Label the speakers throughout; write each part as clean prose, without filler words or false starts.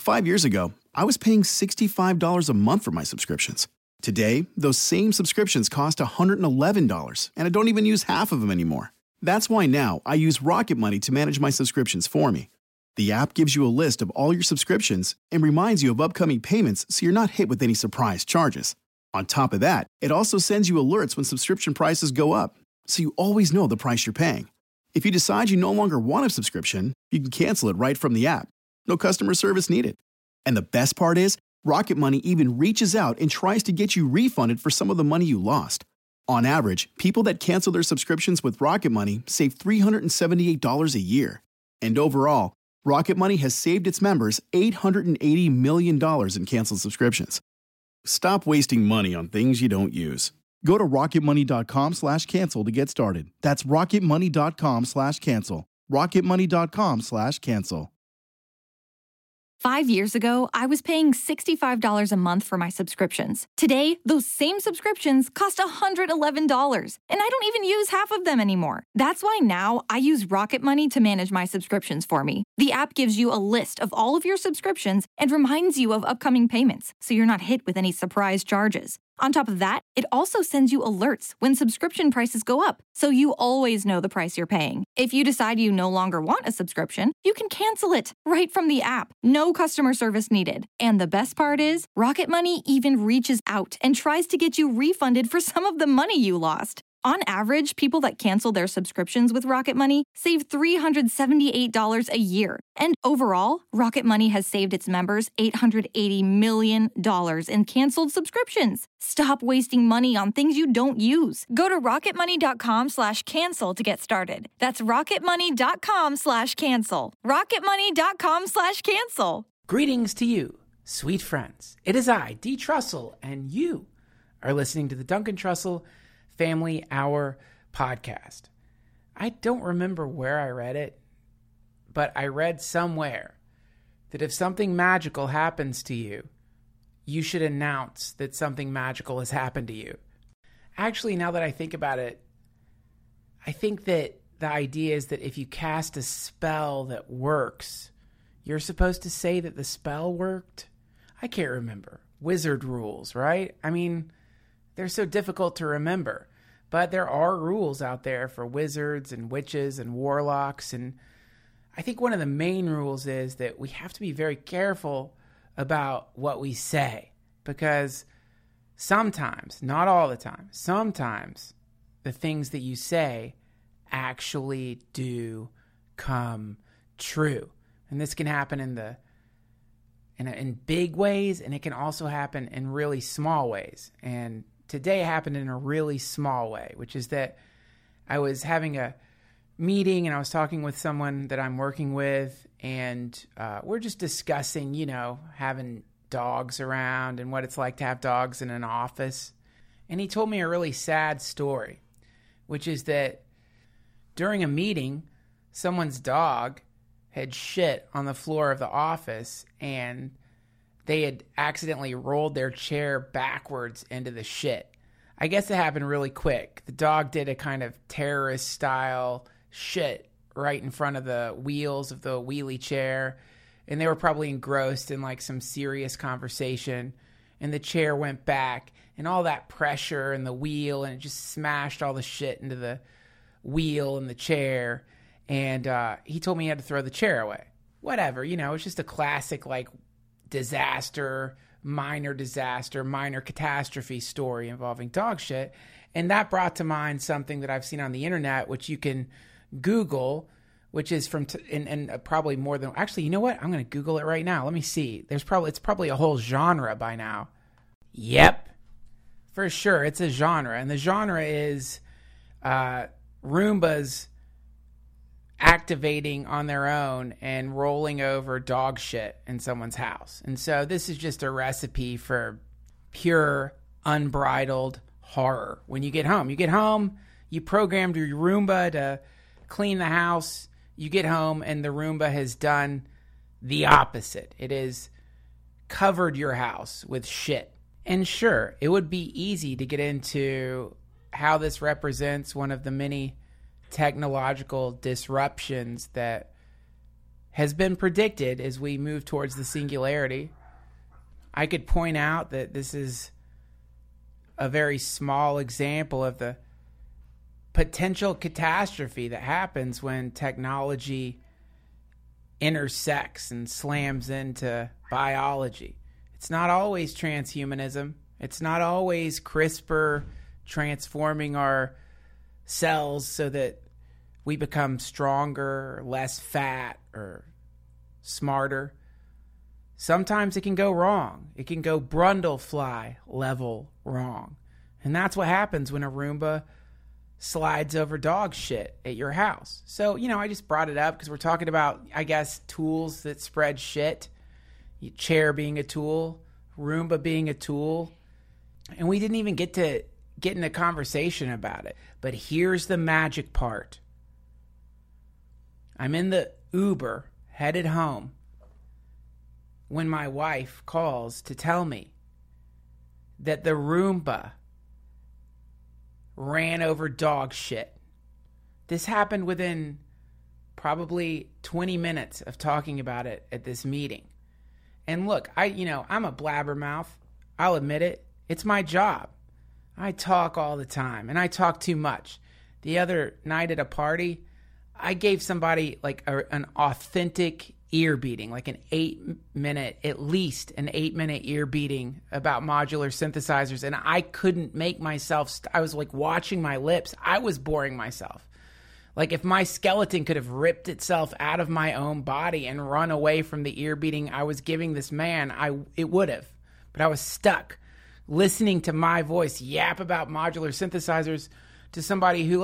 Speaker 1: 5 years ago, I was paying $65 a month for my subscriptions. Today, those same subscriptions cost $111, and I don't even use half of them anymore. That's why now I use Rocket Money to manage my subscriptions for me. The app gives you a list of all your subscriptions and reminds you of upcoming payments so you're not hit with any surprise charges. On top of that, it also sends you alerts when subscription prices go up, so you always know the price you're paying. If you decide you no longer want a subscription, you can cancel it right from the app. No customer service needed. And the best part is, Rocket Money even reaches out and tries to get you refunded for some of the money you lost. On average, people that cancel their subscriptions with Rocket Money save $378 a year. And overall, Rocket Money has saved its members $880 million in canceled subscriptions. Stop wasting money on things you don't use. Go to rocketmoney.com/cancel to get started. That's rocketmoney.com/cancel. rocketmoney.com/cancel.
Speaker 2: 5 years ago, I was paying $65 a month for my subscriptions. Today, those same subscriptions cost $111, and I don't even use half of them anymore. That's why now I use Rocket Money to manage my subscriptions for me. The app gives you a list of all of your subscriptions and reminds you of upcoming payments, so you're not hit with any surprise charges. On top of that, it also sends you alerts when subscription prices go up, so you always know the price you're paying. If you decide you no longer want a subscription, you can cancel it right from the app. No customer service needed. And the best part is, Rocket Money even reaches out and tries to get you refunded for some of the money you lost. On average, people that cancel their subscriptions with Rocket Money save $378 a year. And overall, Rocket Money has saved its members $880 million in canceled subscriptions. Stop wasting money on things you don't use. Go to rocketmoney.com/cancel to get started. That's rocketmoney.com/cancel. rocketmoney.com/cancel.
Speaker 3: Greetings to you, sweet friends. It is I, D. Trussell, and you are listening to the Duncan Trussell Family Hour podcast. I don't remember where I read it, but I read somewhere that if something magical happens to you, you should announce that something magical has happened to you. Actually, now that I think about it, I think that the idea is that if you cast a spell that works, you're supposed to say that the spell worked. I can't remember. Wizard rules, right? I mean, they're so difficult to remember, but there are rules out there for wizards and witches and warlocks. And I think one of the main rules is that we have to be very careful about what we say, because sometimes, not all the time, sometimes the things that you say actually do come true. And this can happen in big ways, and it can also happen in really small ways. And today it happened in a really small way, which is that I was having a meeting and I was talking with someone that I'm working with, and we're just discussing, having dogs around and what it's like to have dogs in an office. And he told me a really sad story, which is that during a meeting, someone's dog had shit on the floor of the office, and they had accidentally rolled their chair backwards into the shit. I guess it happened really quick. The dog did a kind of terrorist-style shit right in front of the wheels of the wheelie chair, and they were probably engrossed in like some serious conversation, and the chair went back, and all that pressure in the wheel, and it just smashed all the shit into the wheel and the chair, and he told me he had to throw the chair away. Whatever, it's just a classic like disaster, minor catastrophe story involving dog shit. And that brought to mind something that I've seen on the internet, which you can Google, which is from probably more than, actually, you know what? I'm going to Google it right now. Let me see. It's probably a whole genre by now. Yep, for sure. It's a genre. And the genre is Roombas activating on their own and rolling over dog shit in someone's house. And so this is just a recipe for pure, unbridled horror. When you get home, you programmed your Roomba to clean the house. You get home and the Roomba has done the opposite. It has covered your house with shit. And sure, it would be easy to get into how this represents one of the many technological disruptions that has been predicted as we move towards the singularity. I could point out that this is a very small example of the potential catastrophe that happens when technology intersects and slams into biology. It's not always transhumanism. It's not always CRISPR transforming our cells so that we become stronger, less fat, or smarter. Sometimes it can go wrong. It can go Brundlefly level wrong. And that's what happens when a Roomba slides over dog shit at your house. So, I just brought it up because we're talking about, I guess, tools that spread shit. Chair being a tool, Roomba being a tool. And we didn't even get in a conversation about it. But here's the magic part. I'm in the Uber, headed home, when my wife calls to tell me that the Roomba ran over dog shit. This happened within probably 20 minutes of talking about it at this meeting. And look, I'm a blabbermouth. I'll admit it. It's my job. I talk all the time, and I talk too much. The other night at a party, I gave somebody like an authentic ear beating, like at least an 8-minute ear beating about modular synthesizers. And I couldn't make myself, I was like watching my lips. I was boring myself. Like if my skeleton could have ripped itself out of my own body and run away from the ear beating I was giving this man, it would have. But I was stuck listening to my voice yap about modular synthesizers to somebody who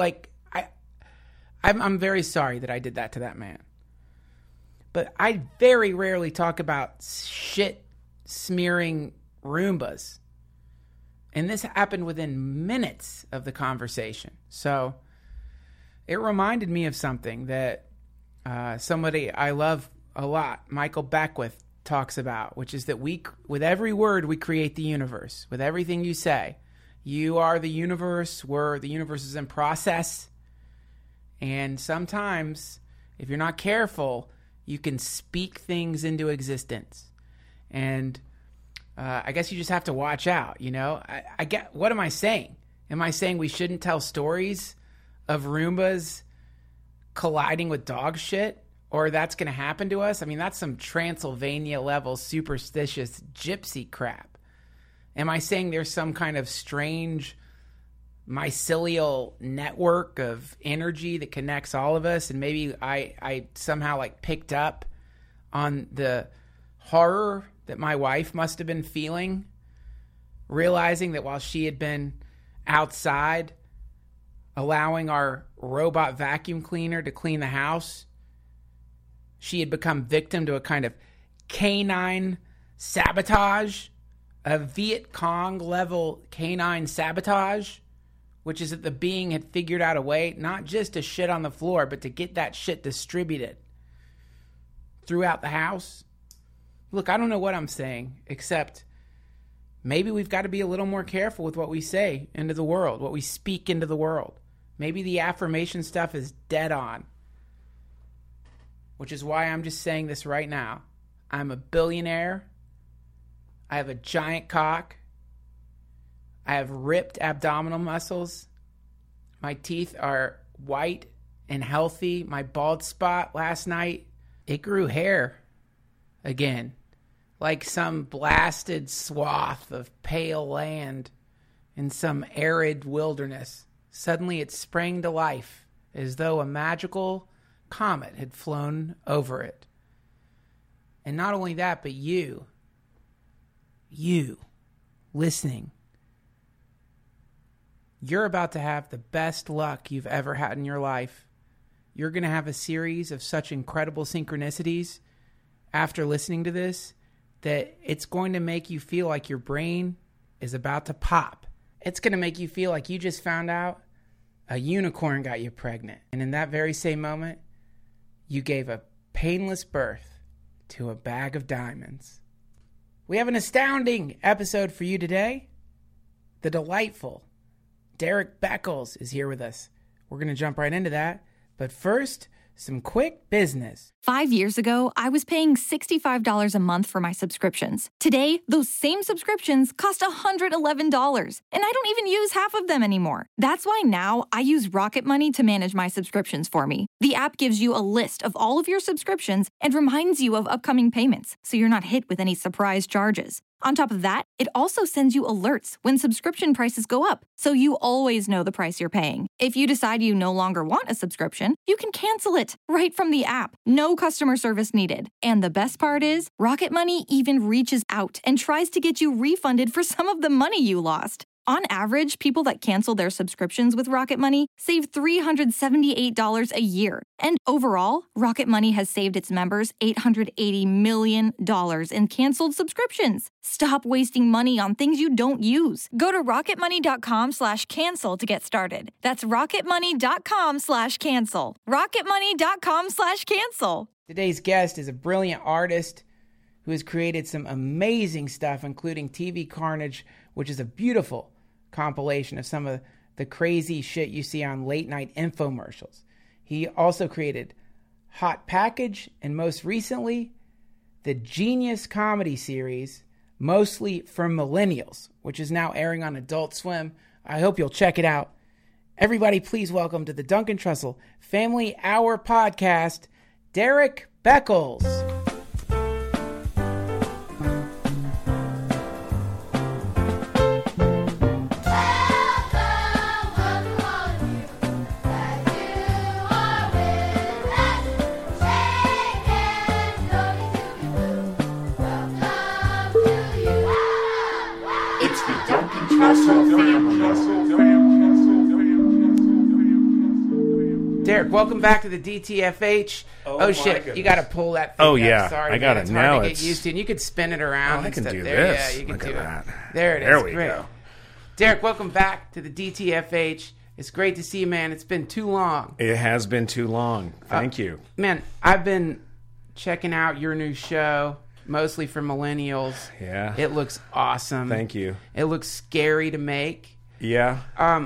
Speaker 3: I'm very sorry that I did that to that man. But I very rarely talk about shit smearing Roombas. And this happened within minutes of the conversation. So it reminded me of something that somebody I love a lot, Michael Beckwith, talks about, which is that with every word, we create the universe. With everything you say, you are the universe, the universe is in process. And sometimes, if you're not careful, you can speak things into existence. And I guess you just have to watch out, I get, what am I saying? Am I saying we shouldn't tell stories of Roombas colliding with dog shit? Or that's going to happen to us? I mean, that's some Transylvania level superstitious gypsy crap. Am I saying there's some kind of strange mycelial network of energy that connects all of us, and maybe I somehow picked up on the horror that my wife must have been feeling, realizing that while she had been outside allowing our robot vacuum cleaner to clean the house, she had become victim to a kind of canine sabotage, a Viet Cong level canine sabotage, which is that the being had figured out a way not just to shit on the floor, but to get that shit distributed throughout the house. Look, I don't know what I'm saying, except maybe we've got to be a little more careful with what we say into the world, what we speak into the world. Maybe the affirmation stuff is dead on, which is why I'm just saying this right now. I'm a billionaire. I have a giant cock. I have ripped abdominal muscles. My teeth are white and healthy. My bald spot last night, it grew hair again, like some blasted swath of pale land in some arid wilderness. Suddenly it sprang to life as though a magical comet had flown over it. And not only that, but you listening, you're about to have the best luck you've ever had in your life. You're going to have a series of such incredible synchronicities after listening to this that it's going to make you feel like your brain is about to pop. It's going to make you feel like you just found out a unicorn got you pregnant. And in that very same moment, you gave a painless birth to a bag of diamonds. We have an astounding episode for you today. The delightful Derek Beckles is here with us. We're going to jump right into that. But first, some quick business.
Speaker 2: 5 years ago, I was paying $65 a month for my subscriptions. Today, those same subscriptions cost $111, and I don't even use half of them anymore. That's why now I use Rocket Money to manage my subscriptions for me. The app gives you a list of all of your subscriptions and reminds you of upcoming payments, so you're not hit with any surprise charges. On top of that, it also sends you alerts when subscription prices go up, so you always know the price you're paying. If you decide you no longer want a subscription, you can cancel it right from the app. No customer service needed. And the best part is, Rocket Money even reaches out and tries to get you refunded for some of the money you lost. On average, people that cancel their subscriptions with Rocket Money save $378 a year. And overall, Rocket Money has saved its members $880 million in canceled subscriptions. Stop wasting money on things you don't use. Go to rocketmoney.com/cancel to get started. That's rocketmoney.com/cancel. rocketmoney.com/cancel.
Speaker 3: Today's guest is a brilliant artist who has created some amazing stuff, including TV Carnage, which is a beautiful compilation of some of the crazy shit you see on late night infomercials. He also created Hot Package, and most recently, the Genius comedy series, Mostly for Millennials, which is now airing on Adult Swim. I hope you'll check it out. Everybody, please welcome to the Duncan Trussell Family Hour podcast, Derek Beckles. Derek, welcome back to the DTFH. Oh shit,
Speaker 4: goodness.
Speaker 3: You got to pull that thing
Speaker 4: Oh
Speaker 3: up.
Speaker 4: yeah,
Speaker 3: Sorry,
Speaker 4: I got
Speaker 3: man.
Speaker 4: it
Speaker 3: It's
Speaker 4: now.
Speaker 3: hard to get used to, and you could spin it around.
Speaker 4: I
Speaker 3: and
Speaker 4: can
Speaker 3: stuff
Speaker 4: do
Speaker 3: there.
Speaker 4: this.
Speaker 3: Yeah, you can
Speaker 4: Look
Speaker 3: do
Speaker 4: at
Speaker 3: it.
Speaker 4: that.
Speaker 3: There it is.
Speaker 4: There we
Speaker 3: Great.
Speaker 4: go.
Speaker 3: Derek, welcome back to the DTFH. It's great to see you, man. It's been too long.
Speaker 4: It has been too long. Thank you.
Speaker 3: Man, I've been checking out your new show, Mostly for Millennials.
Speaker 4: Yeah.
Speaker 3: It looks awesome.
Speaker 4: Thank you.
Speaker 3: It looks scary to make.
Speaker 4: Yeah.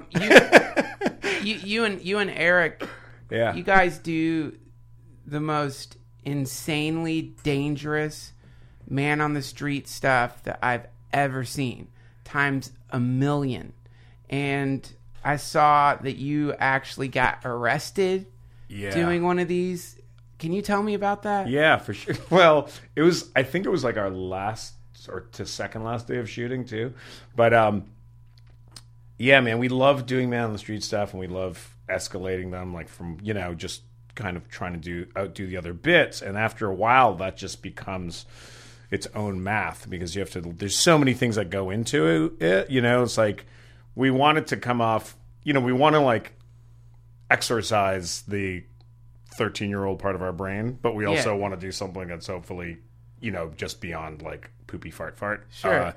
Speaker 3: You and Eric,
Speaker 4: Yeah.
Speaker 3: you guys do the most insanely dangerous man on the street stuff that I've ever seen, times a million. And I saw that you actually got arrested
Speaker 4: Yeah.
Speaker 3: doing one of these. Can you tell me about that?
Speaker 4: Yeah, for sure. Well, I think it was like our last or to second last day of shooting too. But yeah, man, we love doing man on the street stuff, and we love escalating them, like from, just kind of trying to outdo the other bits. And after a while, that just becomes its own math, because there's so many things that go into it. It's like we want it to come off, we want to like exercise the 13-year-old part of our brain, but we also want to do something that's hopefully, just beyond like poopy fart.
Speaker 3: Sure.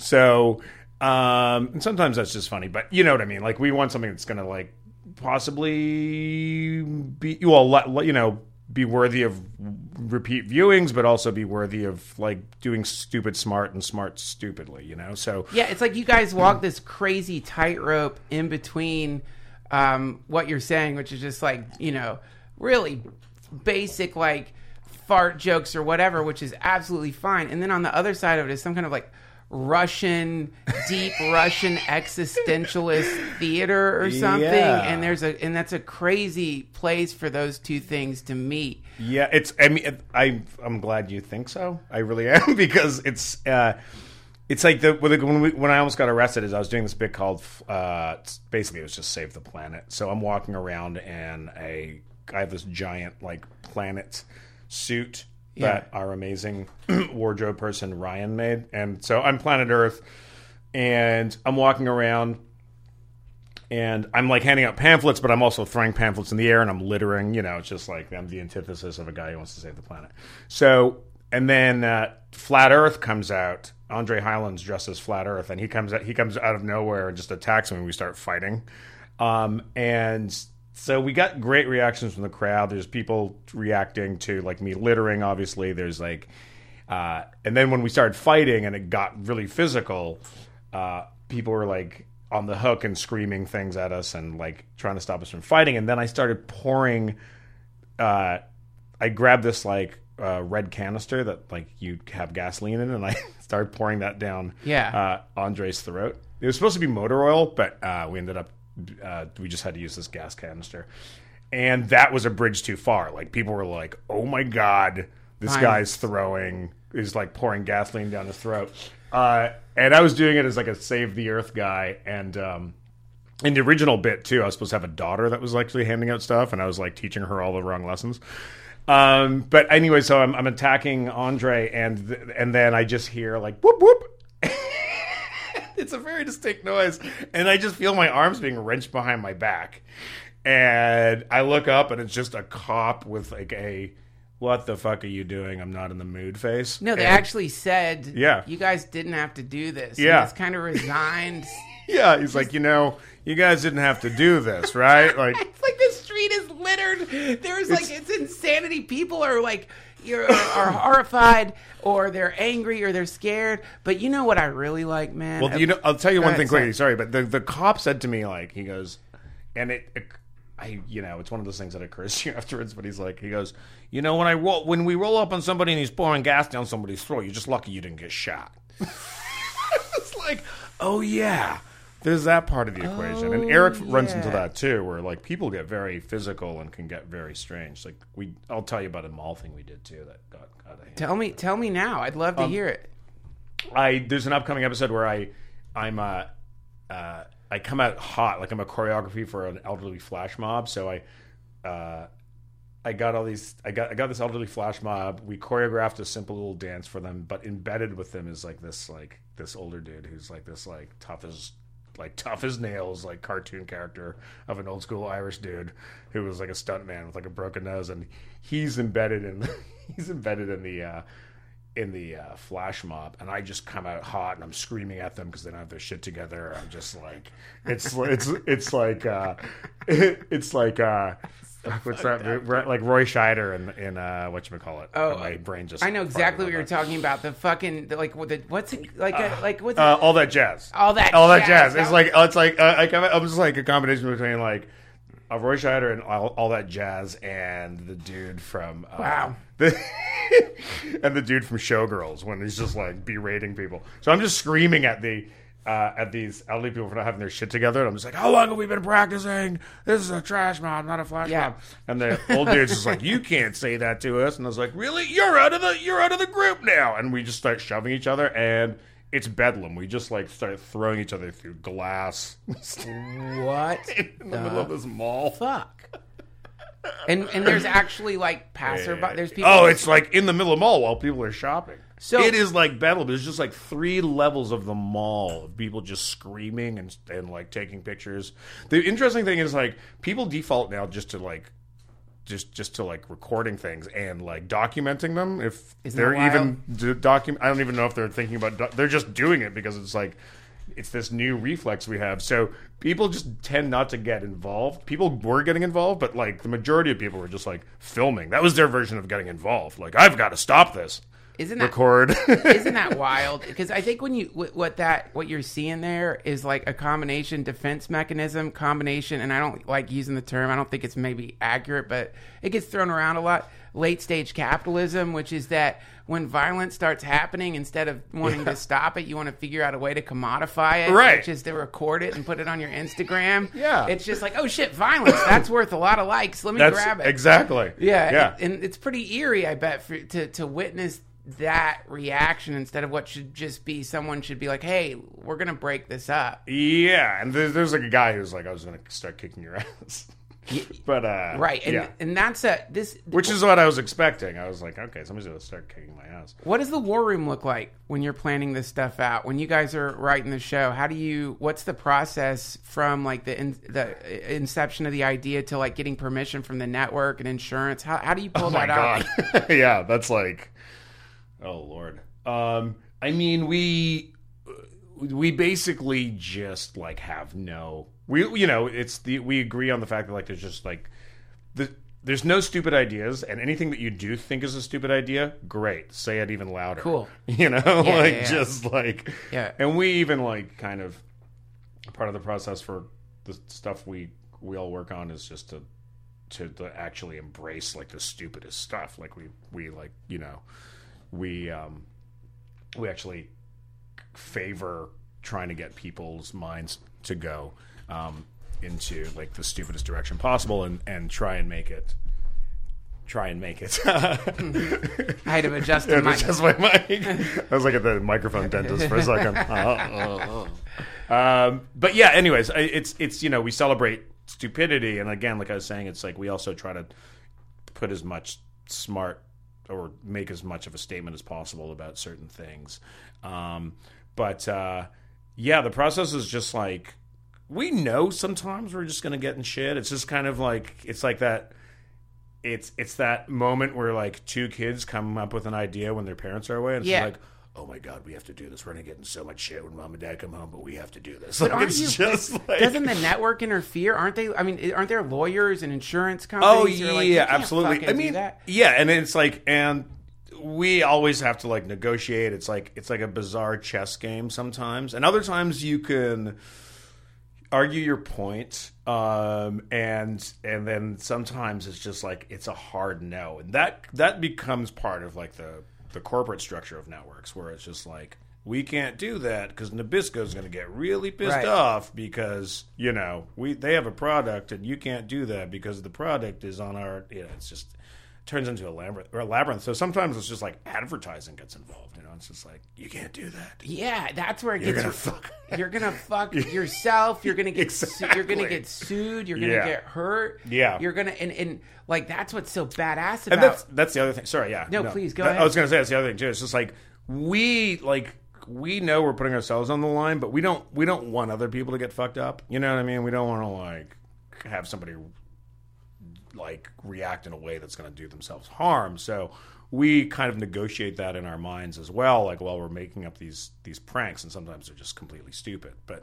Speaker 4: And sometimes that's just funny, but you know what I mean? Like we want something that's going to like possibly be worthy of repeat viewings, but also be worthy of like doing stupid smart and smart stupidly, So
Speaker 3: Yeah, it's like you guys walk this crazy tightrope in between what you're saying, which is just like, really basic like fart jokes or whatever, which is absolutely fine. And then on the other side of it is some kind of like deep Russian existentialist theater or something.
Speaker 4: Yeah.
Speaker 3: And that's a crazy place for those two things to meet.
Speaker 4: Yeah, I'm glad you think so. I really am, because it's like when I almost got arrested, is I was doing this bit called basically it was just Save the Planet. So I'm walking around and I have this giant like planet suit that our amazing wardrobe person Ryan made, and so I'm Planet Earth, and I'm walking around. And I'm like handing out pamphlets, but I'm also throwing pamphlets in the air, and I'm littering. It's just like I'm the antithesis of a guy who wants to save the planet. So, and then Flat Earth comes out. Andre Highland's dressed as Flat Earth, and he comes out of nowhere and just attacks me, and we start fighting. And so we got great reactions from the crowd. There's people reacting to like me littering. Obviously, there's like, and then when we started fighting and it got really physical, people were like on the hook and screaming things at us and like trying to stop us from fighting. And then I started pouring I grabbed this like red canister that like you have gasoline in, and I started pouring that down Andre's throat. It was supposed to be motor oil, but we ended up we just had to use this gas canister, and that was a bridge too far. Like people were like, "Oh my god, this guy's is like pouring gasoline down his throat," and I was doing it as like a save the earth guy, and in the original bit too, I was supposed to have a daughter that was actually handing out stuff, and I was like teaching her all the wrong lessons. But anyway, so I'm attacking Andre, and then I just hear like whoop whoop. It's a very distinct noise, and I just feel my arms being wrenched behind my back, and I look up, and it's just a cop with like a "What the fuck are you doing? I'm not in the mood" face.
Speaker 3: No, they actually said,
Speaker 4: "Yeah,
Speaker 3: you guys didn't have to do this."
Speaker 4: Yeah,
Speaker 3: it's kind of resigned.
Speaker 4: Yeah, he's like, you guys didn't have to do this, right? Like,
Speaker 3: it's like the street is littered. There's like it's insanity. People are like are horrified, or they're angry, or they're scared. But you know what I really like, man?
Speaker 4: Well, I'll tell you one thing quickly. Sorry, but the cop said to me, like, he goes, and it's one of those things that occurs to you afterwards. But he goes, when we roll up on somebody and he's pouring gas down somebody's throat, you're just lucky you didn't get shot. It's like, oh yeah. There's that part of the equation, and Eric runs into that too, where like people get very physical and can get very strange. Like I'll tell you about a mall thing we did too that got out of hand.
Speaker 3: Tell me now. I'd love to hear it.
Speaker 4: There's an upcoming episode where I come out hot, like I'm a choreography for an elderly flash mob. So I got this elderly flash mob. We choreographed a simple little dance for them, but embedded with them is this older dude who's like this like tough as nails, like cartoon character of an old school Irish dude who was like a stuntman with like a broken nose, and he's embedded in the flash mob, and I just come out hot and I'm screaming at them because they don't have their shit together. I'm just like it's like what's that? Like Roy Scheider in whatchamacallit.
Speaker 3: Oh,
Speaker 4: my brain just.
Speaker 3: I know exactly what you're talking about. The fucking what's it like? What's
Speaker 4: all that jazz?
Speaker 3: All that jazz.
Speaker 4: It's like I'm just like a combination between like Roy Scheider and all that jazz, and the dude from
Speaker 3: Wow.
Speaker 4: And the dude from Showgirls when he's just like berating people. So I'm just screaming at these elderly people for not having their shit together, and I'm just like, "How long have we been practicing? This is a trash mob, not a flash mob." And the old dude's just like, "You can't say that to us." And I was like, "Really? You're out of the group now." And we just start shoving each other, and it's bedlam. We just like start throwing each other through glass.
Speaker 3: What
Speaker 4: in the middle of this mall?
Speaker 3: Fuck. And there's actually like passerby. There's people.
Speaker 4: Oh, it's like in the middle of the mall while people are shopping.
Speaker 3: So
Speaker 4: it is like bedlam. There's just like 3 levels of the mall of people just screaming and like taking pictures. The interesting thing is like people default now just to like recording things and like documenting them. If they're even I don't even know if they're thinking about. They're just doing it because it's like it's this new reflex we have. So people just tend not to get involved. People were getting involved, but like the majority of people were just like filming. That was their version of getting involved. Like, I've got to stop this. Record.
Speaker 3: Isn't that wild? Because I think when what you're seeing there is like a combination defense mechanism combination, and I don't like using the term. I don't think it's maybe accurate, but it gets thrown around a lot. Late stage capitalism, which is that when violence starts happening, instead of wanting to stop it, you want to figure out a way to commodify it,
Speaker 4: right?
Speaker 3: Which is to record it and put it on your Instagram.
Speaker 4: Yeah,
Speaker 3: it's just like, oh shit, violence. That's worth a lot of likes. Let me grab it.
Speaker 4: Exactly.
Speaker 3: Yeah. And it's pretty eerie, I bet, to witness that reaction instead of what should just be someone should be like, hey, we're gonna break this up.
Speaker 4: Yeah, and there's like a guy who's like, I was gonna start kicking your ass. But
Speaker 3: right, and that's
Speaker 4: which is what I was expecting. I was like, okay, somebody's gonna start kicking my ass.
Speaker 3: What does the war room look like when you're planning this stuff out? When you guys are writing the show, what's the process from like the inception of the idea to like getting permission from the network and insurance? How do you pull that out?
Speaker 4: Yeah, that's like, oh Lord. I mean, we basically just like have we agree on the fact that like there's just like there's no stupid ideas, and anything that you do think is a stupid idea, great, say it even louder.
Speaker 3: Cool.
Speaker 4: Just like And we even like kind of part of the process for the stuff we all work on is just to to actually embrace like the stupidest stuff. Like we like, you know, we actually favor trying to get people's minds to go into like the stupidest direction possible and try and make it. I
Speaker 3: had to adjust the mic.
Speaker 4: Adjust my mic. I was like at the microphone dentist for a second. But yeah, anyways, it's you know, we celebrate stupidity, and again, like I was saying, it's like we also try to put as much smart or make as much of a statement as possible about certain things. But yeah, the process is just like, we know sometimes we're just going to get in shit. It's just kind of like, it's like that. It's that moment where like two kids come up with an idea when their parents are away, and it's like, oh my God, we have to do this. We're gonna get in so much shit when mom and dad come home, but we have to do this.
Speaker 3: But
Speaker 4: like, it's just like,
Speaker 3: doesn't the network interfere? Aren't they? I mean, aren't there lawyers and insurance companies?
Speaker 4: Oh
Speaker 3: like,
Speaker 4: yeah, absolutely. I mean, yeah, and it's like, and we always have to like negotiate. It's like a bizarre chess game sometimes, and other times you can argue your point, and then sometimes it's just like it's a hard no, and that becomes part of like the corporate structure of networks, where it's just like, we can't do that because Nabisco's going to get really pissed off because, you know, they have a product and you can't do that because the product is on our, you know, it's just turns into a labyrinth. So sometimes it's just like advertising gets involved, you know. It's just like, you can't do that.
Speaker 3: Yeah, that's where it
Speaker 4: You're
Speaker 3: gets. You're gonna fuck yourself. You're gonna get. You're gonna get sued. You're gonna get hurt.
Speaker 4: Yeah.
Speaker 3: You're gonna and like that's what's so badass
Speaker 4: and
Speaker 3: about.
Speaker 4: that's the other thing. Sorry, yeah.
Speaker 3: No, please go ahead.
Speaker 4: I was gonna say that's the other thing too. It's just like we know we're putting ourselves on the line, but we don't want other people to get fucked up. You know what I mean? We don't want to like have somebody like react in a way that's going to do themselves harm. So we kind of negotiate that in our minds as well, like while we're making up these pranks, and sometimes they're just completely stupid. But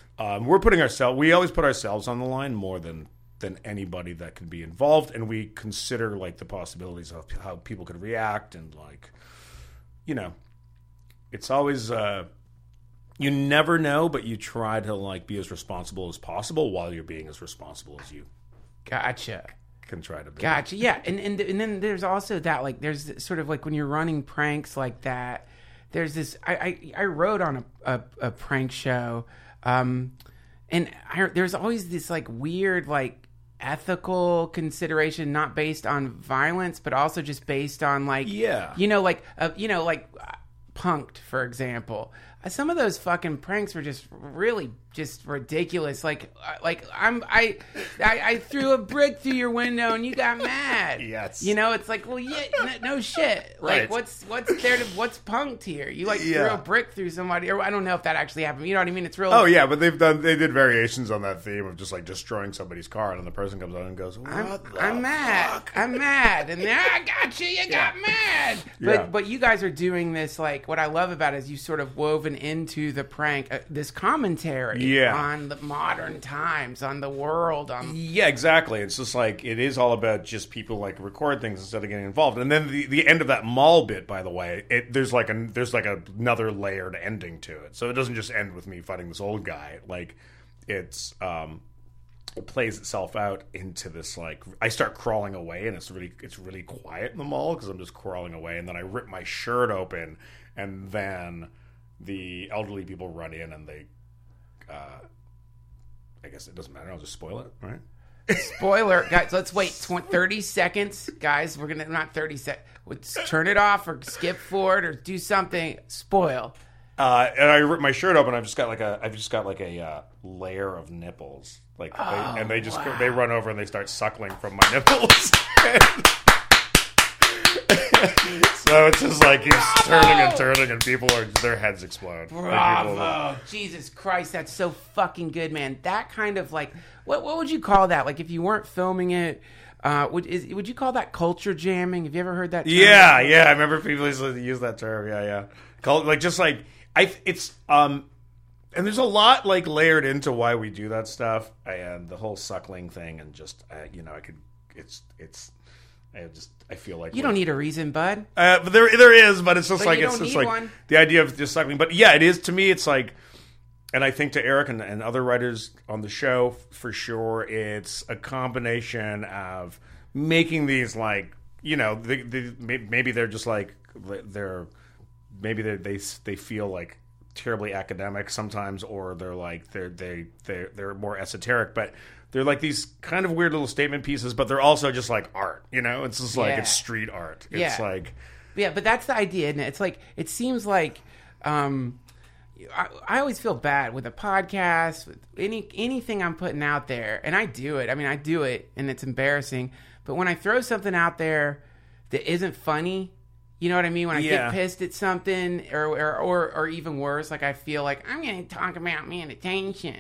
Speaker 4: we always put ourselves on the line more than anybody that can be involved, and we consider like the possibilities of how people could react, and like, you know, it's always you never know, but you try to like be as responsible as possible while you're being as responsible as you
Speaker 3: Gotcha.
Speaker 4: can try to be.
Speaker 3: Gotcha. Yeah, and then there's also that, like, there's sort of like when you're running pranks like that, there's this. I wrote on a prank show, and there's always this like weird like ethical consideration, not based on violence, but also just based on like, like Punk'd, for example. Some of those fucking pranks were just really just ridiculous. Like I threw a brick through your window and you got mad.
Speaker 4: Yes.
Speaker 3: You know, it's like, well, yeah, no shit. Like, what's punked here? You like threw a brick through somebody, or I don't know if that actually happened. You know what I mean? It's real.
Speaker 4: Oh yeah, but they did variations on that theme of just like destroying somebody's car, and then the person comes out and goes,
Speaker 3: I'm mad. I'm mad. And then I got you. You got mad. But you guys are doing this, like, what I love about it is you sort of woven into the prank this commentary on the modern times, on the world.
Speaker 4: Yeah, exactly. It's just like, it is all about just people like record things instead of getting involved. And then the end of that mall bit, by the way, there's another layered ending to it. So it doesn't just end with me fighting this old guy. Like, it plays itself out into this, like, I start crawling away, and it's really quiet in the mall because I'm just crawling away, and then I rip my shirt open, and then the elderly people run in, and they I guess it doesn't matter, I'll just spoil it, right?
Speaker 3: Spoiler, guys, let's wait 30 seconds. Guys, we're gonna, not 30 seconds, let's turn it off or skip forward or do something. Spoil.
Speaker 4: And I rip my shirt open. I've just got like a layer of nipples, like, they run over and they start suckling from my nipples. So it's just like he's turning and turning, and their heads explode.
Speaker 3: Bravo! Jesus Christ, that's so fucking good, man. That kind of like, what would you call that? Like, if you weren't filming it, would you call that culture jamming? Have you ever heard that term?
Speaker 4: Yeah. I remember people used to use that term. Yeah. And there's a lot like layered into why we do that stuff, and the whole suckling thing, and just I feel like
Speaker 3: you don't need a reason, bud.
Speaker 4: But there is, but it's just
Speaker 3: but
Speaker 4: like
Speaker 3: it's just like
Speaker 2: one.
Speaker 4: the idea of just suckling. But yeah, it is, to me. It's like I think to Eric and other writers on the show, for sure, it's a combination of making these like, you know, maybe they're just like they feel like terribly academic sometimes, or they're like they're more esoteric, but they're like these kind of weird little statement pieces, but they're also just like art, you know? It's just like it's street art. It's like
Speaker 3: but that's the idea, isn't it? It's like it seems like I always feel bad with a podcast, with anything I'm putting out there, and I do it. I mean, I do it, and it's embarrassing. But when I throw something out there that isn't funny, you know what I mean? When I get pissed at something, or even worse, like I feel like I'm going to talk about meditation.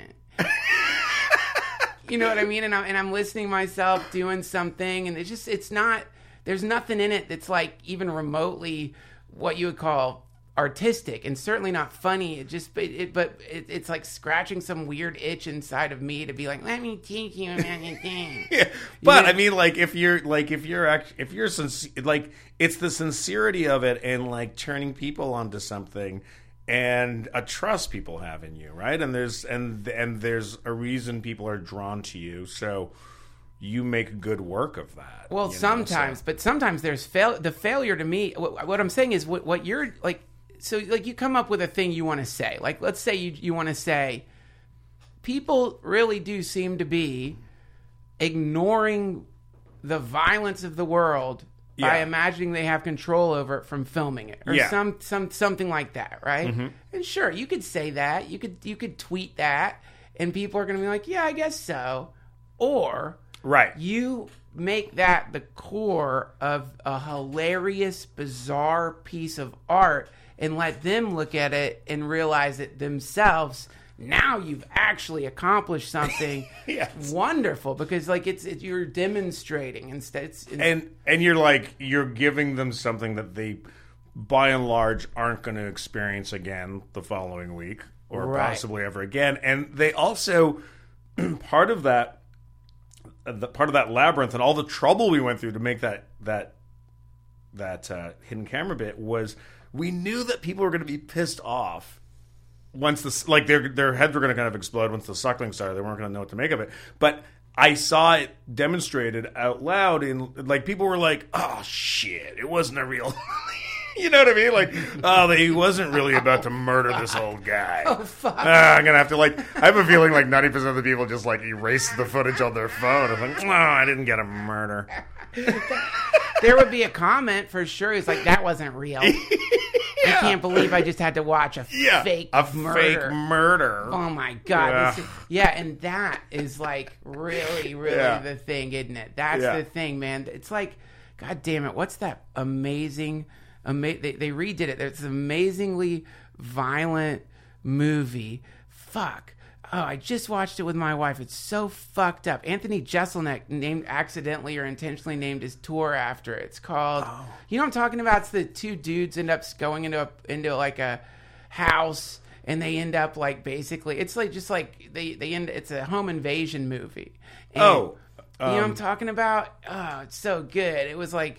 Speaker 3: You know what I mean? And I'm listening to myself doing something, and it's not. There's nothing in it that's like even remotely what you would call artistic, and certainly not funny. It's like scratching some weird itch inside of me to be like, let me teach you about your thing.
Speaker 4: But I mean, like if you're sincere, like it's the sincerity of it, and like turning people onto something, and a trust people have in you, right? And there's a reason people are drawn to you, so you make good work of that.
Speaker 3: Well, sometimes, but sometimes there's the failure to me. What I'm saying is what you're like. So, like, you come up with a thing you want to say. Like, let's say you want to say, people really do seem to be ignoring the violence of the world by imagining they have control over it from filming it, or something like that, right? Mm-hmm. And sure, you could say that. You could tweet that, and people are going to be like, yeah, I guess so. Or you make that the core of a hilarious, bizarre piece of art, and let them look at it and realize it themselves. Now you've actually accomplished something wonderful, because like it's you're demonstrating instead.
Speaker 4: And you're giving them something that they, by and large, aren't going to experience again the following week, or possibly ever again. And they also part of that labyrinth and all the trouble we went through to make that hidden camera bit was. We knew that people were going to be pissed off once their heads were going to kind of explode once the suckling started. They weren't going to know what to make of it. But I saw it demonstrated out loud, and like people were like, "Oh shit, it wasn't a real." You know what I mean? Like, he wasn't really about to murder this old guy.
Speaker 3: Oh fuck!
Speaker 4: I'm gonna have to I have a feeling like 90% of the people just like erase the footage on their phone. I'm like, I didn't get a murder.
Speaker 3: There would be a comment for sure. It's like, that wasn't real. I can't believe I just had to watch a fake murder. Oh my God. And that is like really the thing, isn't it? That's the thing, man. It's like, God damn it. What's that amazing, they redid it. It's an amazingly violent movie. Fuck. Oh, I just watched it with my wife. It's so fucked up. Anthony Jeselnik accidentally or intentionally named his tour after it. It's called, you know what I'm talking about? It's the two dudes end up going into like a house, and they end up like basically, it's like just like it's a home invasion movie. And, you know what I'm talking about? Oh, it's so good. It was like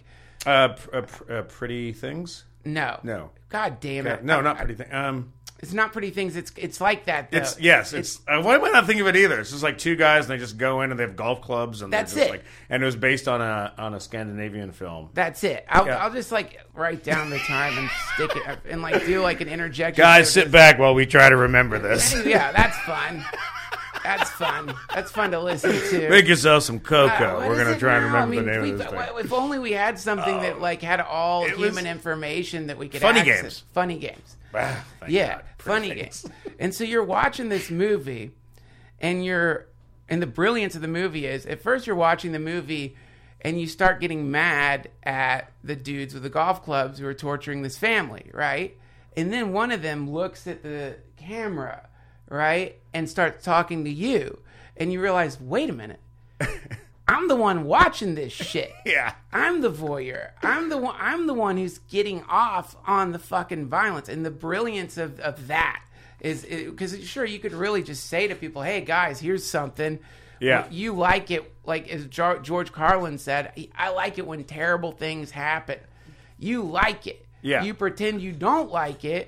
Speaker 4: Pretty Things.
Speaker 3: No. God damn it.
Speaker 4: No, not Pretty Things.
Speaker 3: It's not Pretty Things. It's like that, though.
Speaker 4: It's why am I not thinking of it either? It's just like two guys, and they just go in and they have golf clubs, and
Speaker 3: that's
Speaker 4: just
Speaker 3: it.
Speaker 4: And it was based on a Scandinavian film.
Speaker 3: That's it. I'll just like write down the time and stick it and like do like an interjection.
Speaker 4: Guys, sit back while we try to remember this.
Speaker 3: Yeah, that's fun. That's fun. That's fun to listen to.
Speaker 4: Make yourself some cocoa. We're going to try and remember the name of this thing.
Speaker 3: If only we had something that like had all human information that we could
Speaker 4: Funny
Speaker 3: access.
Speaker 4: games.
Speaker 3: Funny games.
Speaker 4: God,
Speaker 3: funny games. And so you're watching this movie, and the brilliance of the movie is, at first you're watching the movie, and you start getting mad at the dudes with the golf clubs who are torturing this family, right? And then one of them looks at the camera, right, and starts talking to you, and you realize, wait a minute, I'm the one watching this shit.
Speaker 4: Yeah,
Speaker 3: I'm the voyeur. I'm the one who's getting off on the fucking violence. And the brilliance of that is because sure, you could really just say to people, "Hey guys, here's something.
Speaker 4: Yeah,
Speaker 3: you like it." Like as George Carlin said, "I like it when terrible things happen." You like it.
Speaker 4: Yeah.
Speaker 3: You pretend you don't like it.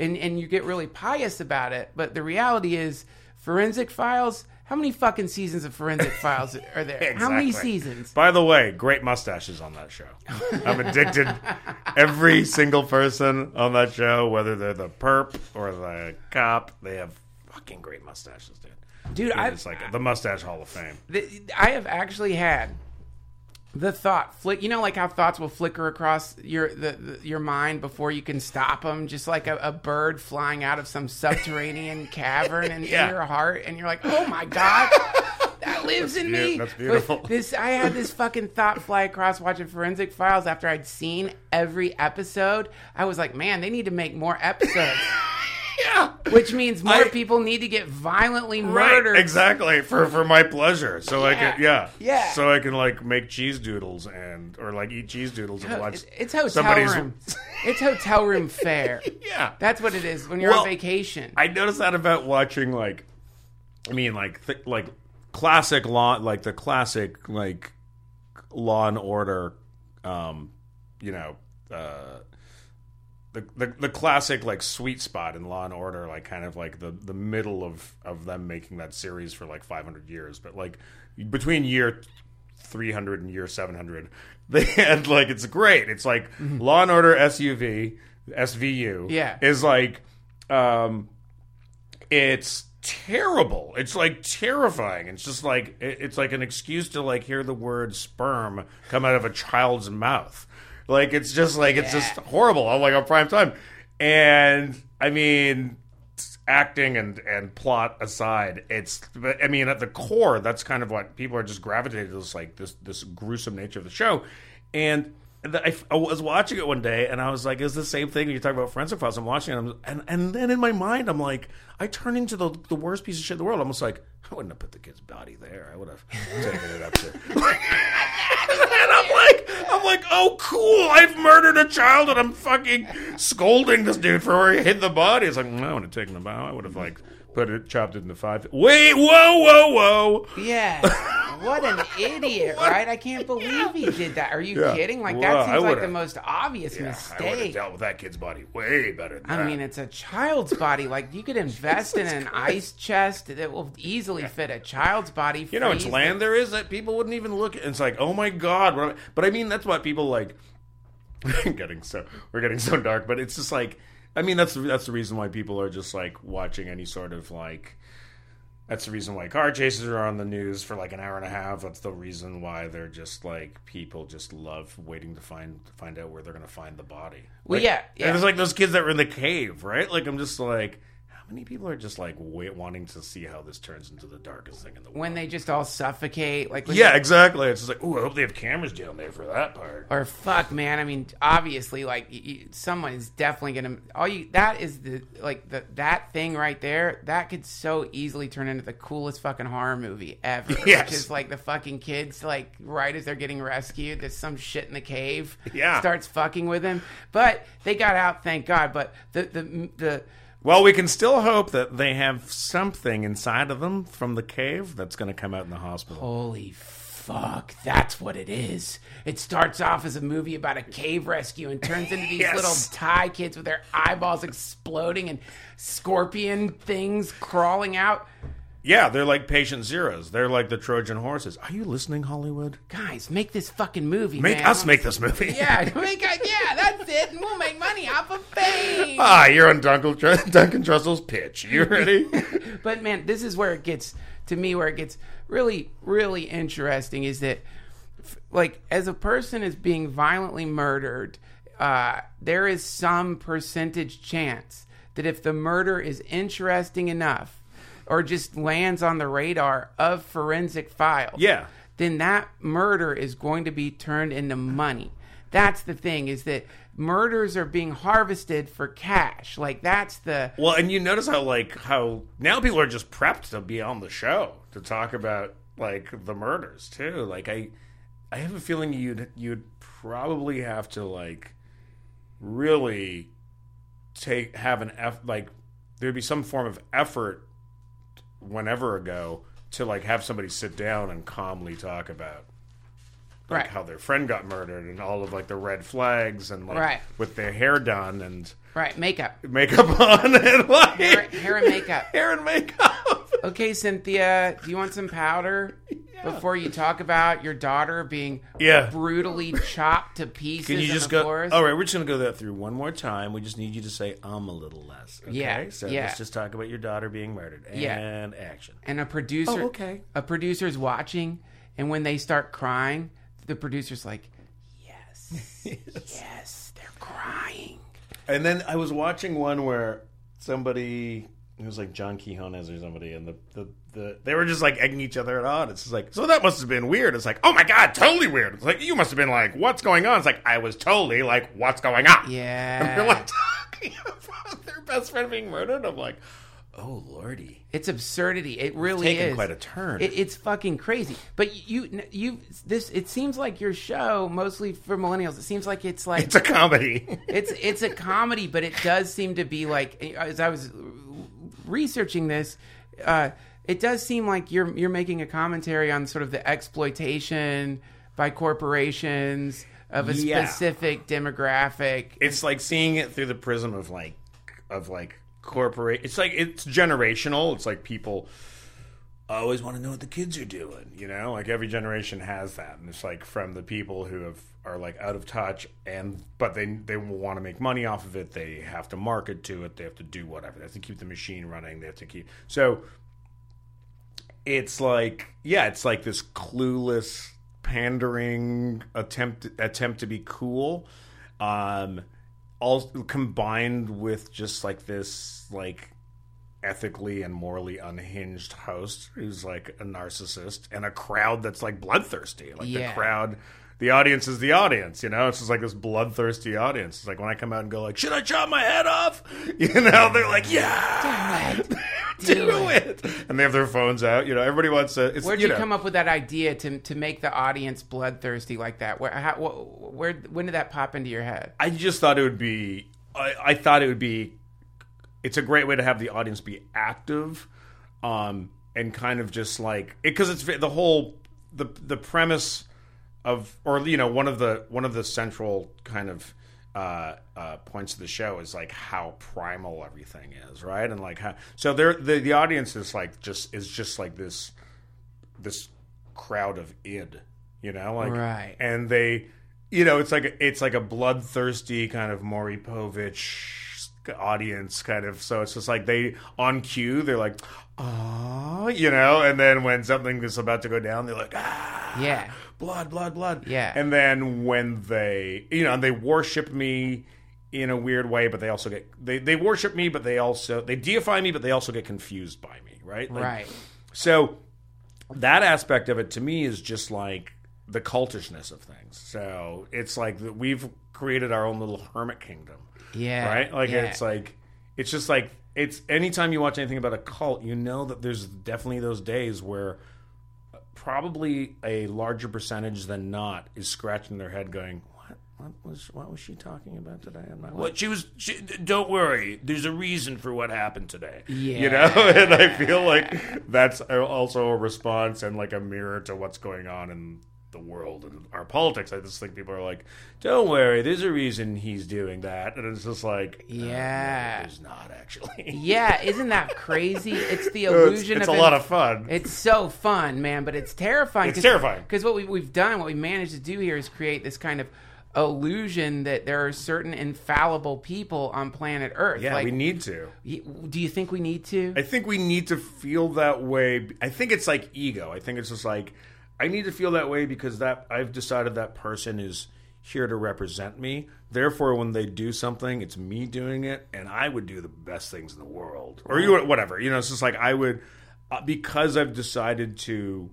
Speaker 3: and you get really pious about it. But the reality is, Forensic Files. How many fucking seasons of Forensic Files are there?
Speaker 4: Exactly.
Speaker 3: How many seasons?
Speaker 4: By the way, great mustaches on that show. I'm addicted. Every single person on that show, whether they're the perp or the cop, they have fucking great mustaches, dude. It's like the Mustache Hall of Fame.
Speaker 3: I have actually had the thought flick. You know, like how thoughts will flicker across your mind before you can stop them, just like a bird flying out of some subterranean cavern in your heart, and you're like, oh my god, that lives in me.
Speaker 4: That's beautiful.
Speaker 3: But I had this fucking thought fly across watching Forensic Files after I'd seen every episode. I was like, man, they need to make more episodes.
Speaker 4: Yeah.
Speaker 3: Which means more people need to get violently murdered.
Speaker 4: Right, exactly. For my pleasure. So I can
Speaker 3: Yeah.
Speaker 4: So I can like make cheese doodles or like eat cheese doodles and watch
Speaker 3: It's hotel
Speaker 4: somebody's
Speaker 3: room. It's hotel room fare.
Speaker 4: Yeah.
Speaker 3: That's what it is when you're on vacation.
Speaker 4: I noticed that about watching like classic law, like the classic like Law and Order the classic like sweet spot in Law and Order, like kind of like the middle of them making that series for like 500 years, but like between year 300 and year 700 they had like, it's great, it's like Law and Order SVU is like it's terrible, it's like terrifying, it's just like it's like an excuse to like hear the word sperm come out of a child's mouth. Like, it's just like, it's just horrible on like on prime time. And I mean, acting and plot aside, I mean, at the core, that's kind of what people are just gravitated to, this gruesome nature of the show. And I was watching it one day and I was like, it's the same thing. You're talking about Forensic Files. I'm watching it and then in my mind, I'm like, I turn into the worst piece of shit in the world. I'm almost like, I wouldn't have put the kid's body there. I would have taken it up to. And I'm like, oh, cool, I've murdered a child and I'm fucking scolding this dude for where he hid the body. It's like, no, I would have taken him out. I would have like chopped it into 5. Wait, whoa.
Speaker 3: Yeah. What an idiot, right? I can't believe he did that. Are you kidding? Like, that seems like the most obvious mistake.
Speaker 4: I would have dealt with that kid's body way better than that.
Speaker 3: I mean, it's a child's body. Like, you could invest in an ice chest that will easily fit a child's body.
Speaker 4: You know how much land there is that people wouldn't even look at. It's like, oh my God. But I mean, that's what people like. We're getting so dark, but it's just like, I mean, that's the reason why people are just like watching any sort of like. That's the reason why car chases are on the news for like an hour and a half. That's the reason why they're just like, people just love waiting to find out where they're going to find the body.
Speaker 3: Well,
Speaker 4: like,
Speaker 3: yeah.
Speaker 4: And it's like those kids that were in the cave, right? Like, I'm just like, how many people are just like wanting to see how this turns into the darkest thing in the world?
Speaker 3: When they just all suffocate, like
Speaker 4: exactly. It's just like, oh, I hope they have cameras down there for that part.
Speaker 3: Or fuck, man. I mean, obviously, like someone is definitely gonna. That is that thing right there. That could so easily turn into the coolest fucking horror movie ever.
Speaker 4: Yes.
Speaker 3: Which is like the fucking kids, like right as they're getting rescued, there's some shit in the cave.
Speaker 4: Yeah.
Speaker 3: Starts fucking with him, but they got out, thank God. But the
Speaker 4: Well, we can still hope that they have something inside of them from the cave that's going to come out in the hospital.
Speaker 3: Holy fuck, that's what it is. It starts off as a movie about a cave rescue and turns into these little Thai kids with their eyeballs exploding and scorpion things crawling out.
Speaker 4: Yeah, they're like patient zeros. They're like the Trojan horses. Are you listening, Hollywood?
Speaker 3: Guys, make this fucking movie,
Speaker 4: Make
Speaker 3: man.
Speaker 4: us make this movie.
Speaker 3: Yeah, that's it. And we'll make money off of fame.
Speaker 4: You're on Duncan Trussell's pitch. You ready?
Speaker 3: But, man, this is where it gets, to me, where it gets really, really interesting is that, like, as a person is being violently murdered, there is some percentage chance that if the murder is interesting enough, or just lands on the radar of Forensic Files, then that murder is going to be turned into money. That's the thing, is that murders are being harvested for cash. Like, that's the...
Speaker 4: Well, and you notice how now people are just prepped to be on the show to talk about, like, the murders, too. Like, I have a feeling you'd probably have to, like, really there'd be some form of effort whenever ago to like have somebody sit down and calmly talk about like how their friend got murdered and all of like the red flags and like with their hair done and
Speaker 3: Right, makeup
Speaker 4: on, and like
Speaker 3: hair and makeup.
Speaker 4: Hair and makeup.
Speaker 3: Okay, Cynthia, do you want some powder before you talk about your daughter being brutally chopped to pieces?
Speaker 4: Can you just
Speaker 3: in the
Speaker 4: go?
Speaker 3: forest?
Speaker 4: All right, we're just gonna go that through one more time. We just need you to say a little less. Okay?
Speaker 3: Yeah,
Speaker 4: So
Speaker 3: yeah.
Speaker 4: let's just talk about your daughter being murdered. And action.
Speaker 3: And a producer, a producer's watching, and when they start crying, the producer's like, yes, they're crying.
Speaker 4: And then I was watching one where somebody, it was like John Quijones or somebody, and they were just like egging each other on. It's just like, so that must have been weird. It's like, oh my God, totally weird. It's like, you must have been like, what's going on? It's like, I was totally like, what's going on?
Speaker 3: Yeah.
Speaker 4: And they're like talking about their best friend being murdered. I'm like, oh Lordy.
Speaker 3: It's absurdity. It really
Speaker 4: It's taken
Speaker 3: is.
Speaker 4: quite a turn.
Speaker 3: It's fucking crazy. But it seems like your show, mostly for millennials, it seems like it's like...
Speaker 4: It's a comedy.
Speaker 3: It's a comedy, but it does seem to be like, as I was researching this, it does seem like you're making a commentary on sort of the exploitation by corporations of a specific demographic.
Speaker 4: It's like seeing it through the prism of corporate. It's like, it's generational. It's like people always want to know what the kids are doing, you know, like every generation has that. And it's like from the people who are like out of touch, but they want to make money off of it. They have to market to it. They have to do whatever. They have to keep the machine running. They have to keep, so it's like, it's like this clueless pandering attempt to be cool. All combined with just like this like ethically and morally unhinged host who's like a narcissist, and a crowd that's like bloodthirsty. Like the crowd, the audience is the audience, you know? It's just like this bloodthirsty audience. It's like when I come out and go like, should I chop my head off? You know, they're like, do it. And they have their phones out, you know, everybody wants to.
Speaker 3: Where'd you come up with that idea to make the audience bloodthirsty like that? When did that pop into your head?
Speaker 4: I just thought it would be, I thought it would be, it's a great way to have the audience be active, and kind of just like, because it's the whole, the premise of, or, you know, one of the central kind of points of the show is like how primal everything is, right? And like how, so the audience is like just like this crowd of id, you know, like,
Speaker 3: right.
Speaker 4: And they, you know, it's like a bloodthirsty kind of Maury Povich audience kind of, so it's just like they on cue they're like, oh, you know, and then when something is about to go down they're like, blood,
Speaker 3: yeah.
Speaker 4: And then when they, you know, and they worship me in a weird way, but they also get they worship me, but they deify me, but they also get confused by me, right? Like,
Speaker 3: right.
Speaker 4: So that aspect of it to me is just like the cultishness of things. So it's like we've created our own little hermit kingdom.
Speaker 3: Yeah.
Speaker 4: Right? Like,
Speaker 3: yeah.
Speaker 4: it's like, it's just like, it's anytime you watch anything about a cult, you know that there's definitely those days where probably a larger percentage than not is scratching their head going, what was she talking about today? Don't worry, there's a reason for what happened today.
Speaker 3: Yeah.
Speaker 4: You know? And I feel like that's also a response and like a mirror to what's going on in the world and our politics. I just think people are like, don't worry, there's a reason he's doing that. And it's just like, no, there's not actually.
Speaker 3: Yeah, isn't that crazy? It's the illusion
Speaker 4: it's
Speaker 3: of
Speaker 4: a lot of fun.
Speaker 3: It's so fun, man, but it's terrifying.
Speaker 4: It's terrifying.
Speaker 3: Because what we've done, what we managed to do here is create this kind of illusion that there are certain infallible people on planet Earth.
Speaker 4: Yeah,
Speaker 3: like,
Speaker 4: we need to.
Speaker 3: Do you think we need to?
Speaker 4: I think we need to feel that way. I think it's like ego. I think it's just like, I need to feel that way because that I've decided that person is here to represent me. Therefore, when they do something, it's me doing it, and I would do the best things in the world, or you, whatever. You know, it's just like I would, because I've decided to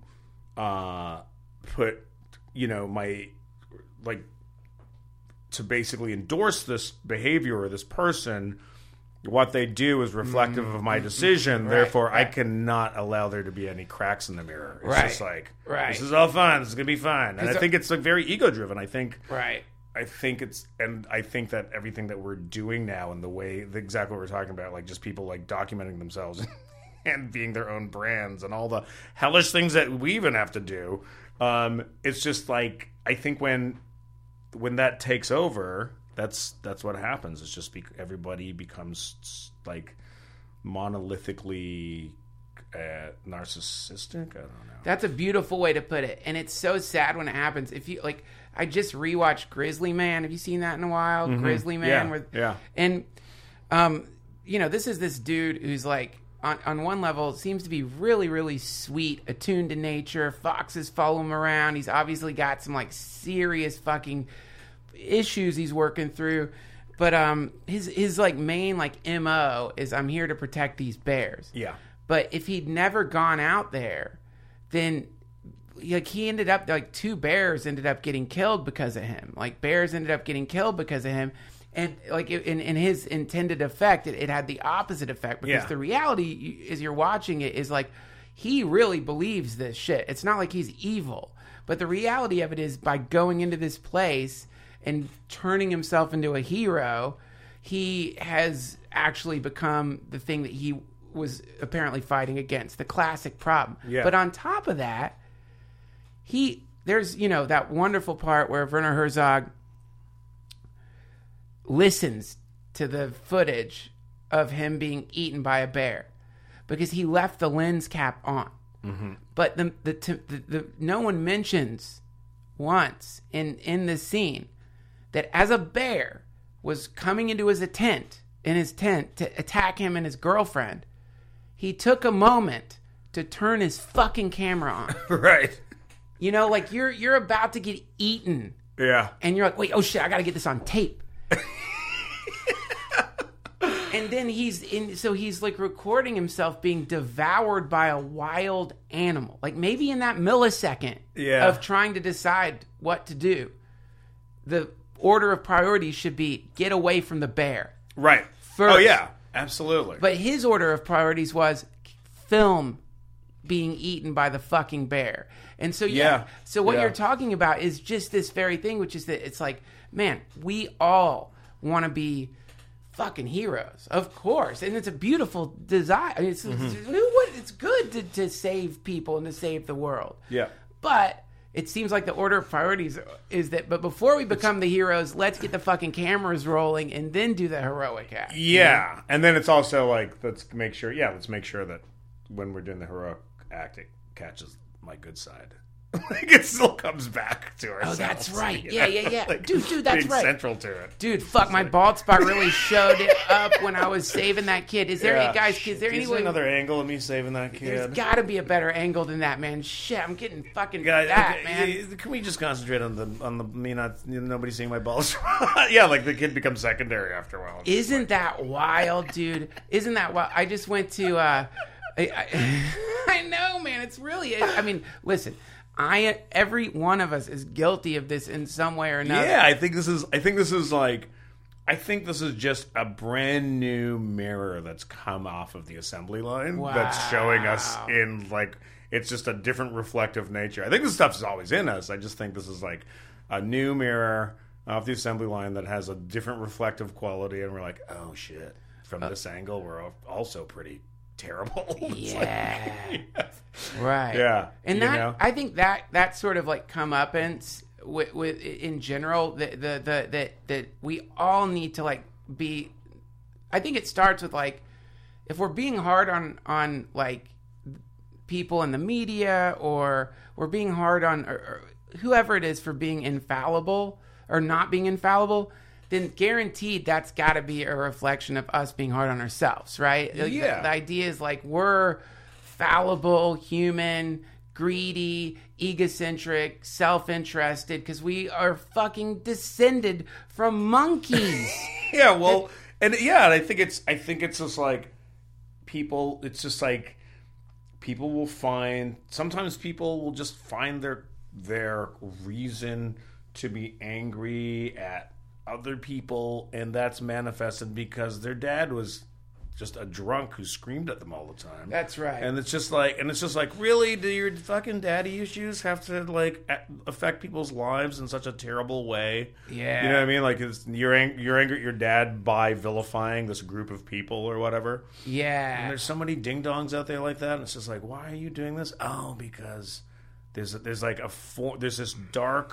Speaker 4: put, you know, my like to basically endorse this behavior or this person. What they do is reflective of my decision.
Speaker 3: Right,
Speaker 4: therefore,
Speaker 3: right.
Speaker 4: I cannot allow there to be any cracks in the mirror. It's
Speaker 3: Right,
Speaker 4: just like,
Speaker 3: right.
Speaker 4: this is all fun. This is going to be fun. And I think it's like very ego-driven. I think that everything that we're doing now and the way, exactly what we're talking about, like just people like documenting themselves and being their own brands and all the hellish things that we even have to do. It's just like, I think when that takes over, that's what happens. It's just everybody becomes like monolithically narcissistic. I don't know.
Speaker 3: That's a beautiful way to put it, and it's so sad when it happens. If you like, I just rewatched Grizzly Man. Have you seen that in a while? Grizzly Man.
Speaker 4: Yeah.
Speaker 3: And this is this dude who's like on one level seems to be really, really sweet, attuned to nature. Foxes follow him around. He's obviously got some like serious fucking issues he's working through. But his like main like MO is I'm here to protect these bears.
Speaker 4: Yeah.
Speaker 3: But if he'd never gone out there, then like he ended up like 2 bears ended up getting killed because of him. Like bears ended up getting killed because of him. And like in his intended effect, it had the opposite effect, because the reality as you're watching it is like he really believes this shit. It's not like he's evil, but the reality of it is by going into this place and turning himself into a hero, he has actually become the thing that he was apparently fighting against, the classic problem.
Speaker 4: Yeah.
Speaker 3: But on top of that, there's that wonderful part where Werner Herzog listens to the footage of him being eaten by a bear because he left the lens cap on. Mm-hmm. But the no one mentions once in this scene that as a bear was coming into his tent to attack him and his girlfriend, he took a moment to turn his fucking camera on.
Speaker 4: Right.
Speaker 3: Like you're about to get eaten.
Speaker 4: Yeah.
Speaker 3: And you're like, wait, oh shit, I gotta get this on tape. And then he's like recording himself being devoured by a wild animal. Like maybe in that millisecond of trying to decide what to do, the order of priorities should be get away from the bear.
Speaker 4: Right.
Speaker 3: First.
Speaker 4: Oh yeah, absolutely.
Speaker 3: But his order of priorities was film being eaten by the fucking bear. And so so what you're talking about is just this very thing, which is that it's like, man, we all want to be fucking heroes, of course, and it's a beautiful desire. I mean, it's good to save people and to save the world.
Speaker 4: Yeah,
Speaker 3: but it seems like the order of priorities is that. But before we become the heroes, let's get the fucking cameras rolling and then do the heroic act.
Speaker 4: Yeah, and then it's also like let's make sure that when we're doing the heroic act, it catches my good side. Like it still comes back to ourselves.
Speaker 3: Oh, that's right. Yeah.
Speaker 4: Like,
Speaker 3: dude, that's right.
Speaker 4: Central to it.
Speaker 3: Dude, fuck, my bald spot really showed it up when I was saving that kid. Is there any way
Speaker 4: another angle of me saving that kid?
Speaker 3: There's got to be a better angle than that, man. Shit, I'm getting fucking fat, man.
Speaker 4: Can we just concentrate on the me not nobody seeing my bald spot? Yeah, like the kid becomes secondary after a while.
Speaker 3: Isn't that wild, dude? Isn't that wild? I just went to. I know, man. It's really. I mean, listen. Every one of us is guilty of this in some way or another.
Speaker 4: Yeah, I think this is just a brand new mirror that's come off of the assembly line.
Speaker 3: Wow.
Speaker 4: That's showing us in like it's just a different reflective nature. I think this stuff is always in us. I just think this is like a new mirror off the assembly line that has a different reflective quality, and we're like, oh shit, from this angle, we're also pretty terrible.
Speaker 3: Yeah. Right.
Speaker 4: Yeah.
Speaker 3: And I think that sort of like comeuppance with in general that we all need to like be. I think it starts with like if we're being hard on like people in the media, or we're being hard on or whoever it is for being infallible or not being infallible, then guaranteed that's got to be a reflection of us being hard on ourselves, right? Like,
Speaker 4: yeah.
Speaker 3: The idea is like we're fallible, human, greedy, egocentric, self-interested because we are fucking descended from monkeys.
Speaker 4: Yeah, well, and I think it's just like people. It's just like people will find. Sometimes people will just find their reason to be angry at other people, and that's manifested because their dad was just a drunk who screamed at them all the time. That's right. And it's just like, really, do your fucking daddy issues have to like affect people's lives in such a terrible way? Yeah. You know what I mean? Like, you're angry at your dad by vilifying this group of people or whatever. Yeah. And there's so many ding dongs out there like that, and it's just like, why are you doing this? Oh, because there's this dark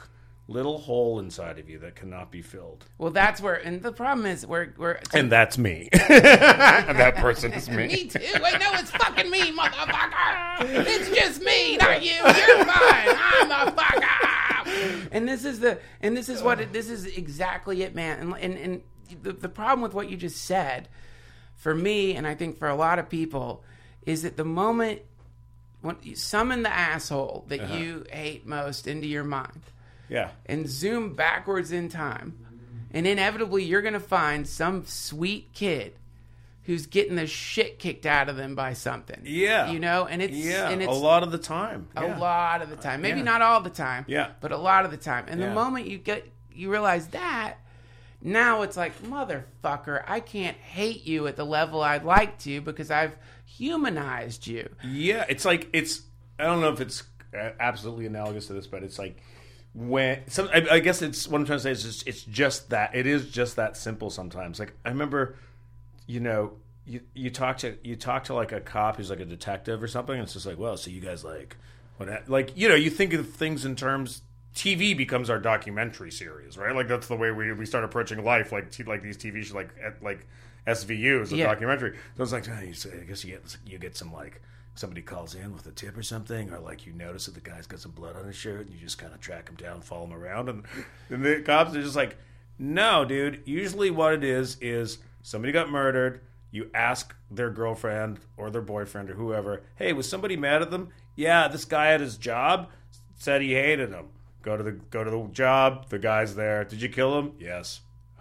Speaker 4: little hole inside of you that cannot be filled.
Speaker 3: Well, that's where, and the problem is we're
Speaker 4: And that's me. And that person is me.
Speaker 3: Me too. Wait, no, it's fucking me, motherfucker. It's just me, not you. You're fine. I'm a fucker. And this is exactly it, man. And the problem with what you just said, for me, and I think for a lot of people, is that the moment when you summon the asshole that you hate most into your mind,
Speaker 4: Yeah.
Speaker 3: and zoom backwards in time, and inevitably you're going to find some sweet kid who's getting the shit kicked out of them by something.
Speaker 4: Yeah.
Speaker 3: You know, and it's
Speaker 4: a lot of the time.
Speaker 3: a lot of the time. Maybe
Speaker 4: Yeah.
Speaker 3: not all the time.
Speaker 4: Yeah.
Speaker 3: But a lot of the time. And the
Speaker 4: Yeah.
Speaker 3: moment you realize that, now it's like, motherfucker, I can't hate you at the level I'd like to because I've humanized you.
Speaker 4: Yeah, it's like I don't know if it's absolutely analogous to this, but it's like I guess it's what I'm trying to say is it's just that it is just that simple sometimes. Like I remember, you know, you talk to like a cop who's like a detective or something, and it's just like, well, so you guys you think of things in terms. TV becomes our documentary series, right? Like that's the way we start approaching life, like these TV shows, like SVU is a documentary. So it's like, I guess you get some like somebody calls in with a tip or something, or like you notice that the guy's got some blood on his shirt, and you just kind of track him down, follow him around, and the cops are just like, no, dude. Usually, what it is somebody got murdered. You ask their girlfriend or their boyfriend or whoever, hey, was somebody mad at them? Yeah, this guy at his job said he hated him. Go to the job. The guy's there. Did you kill him? Yes.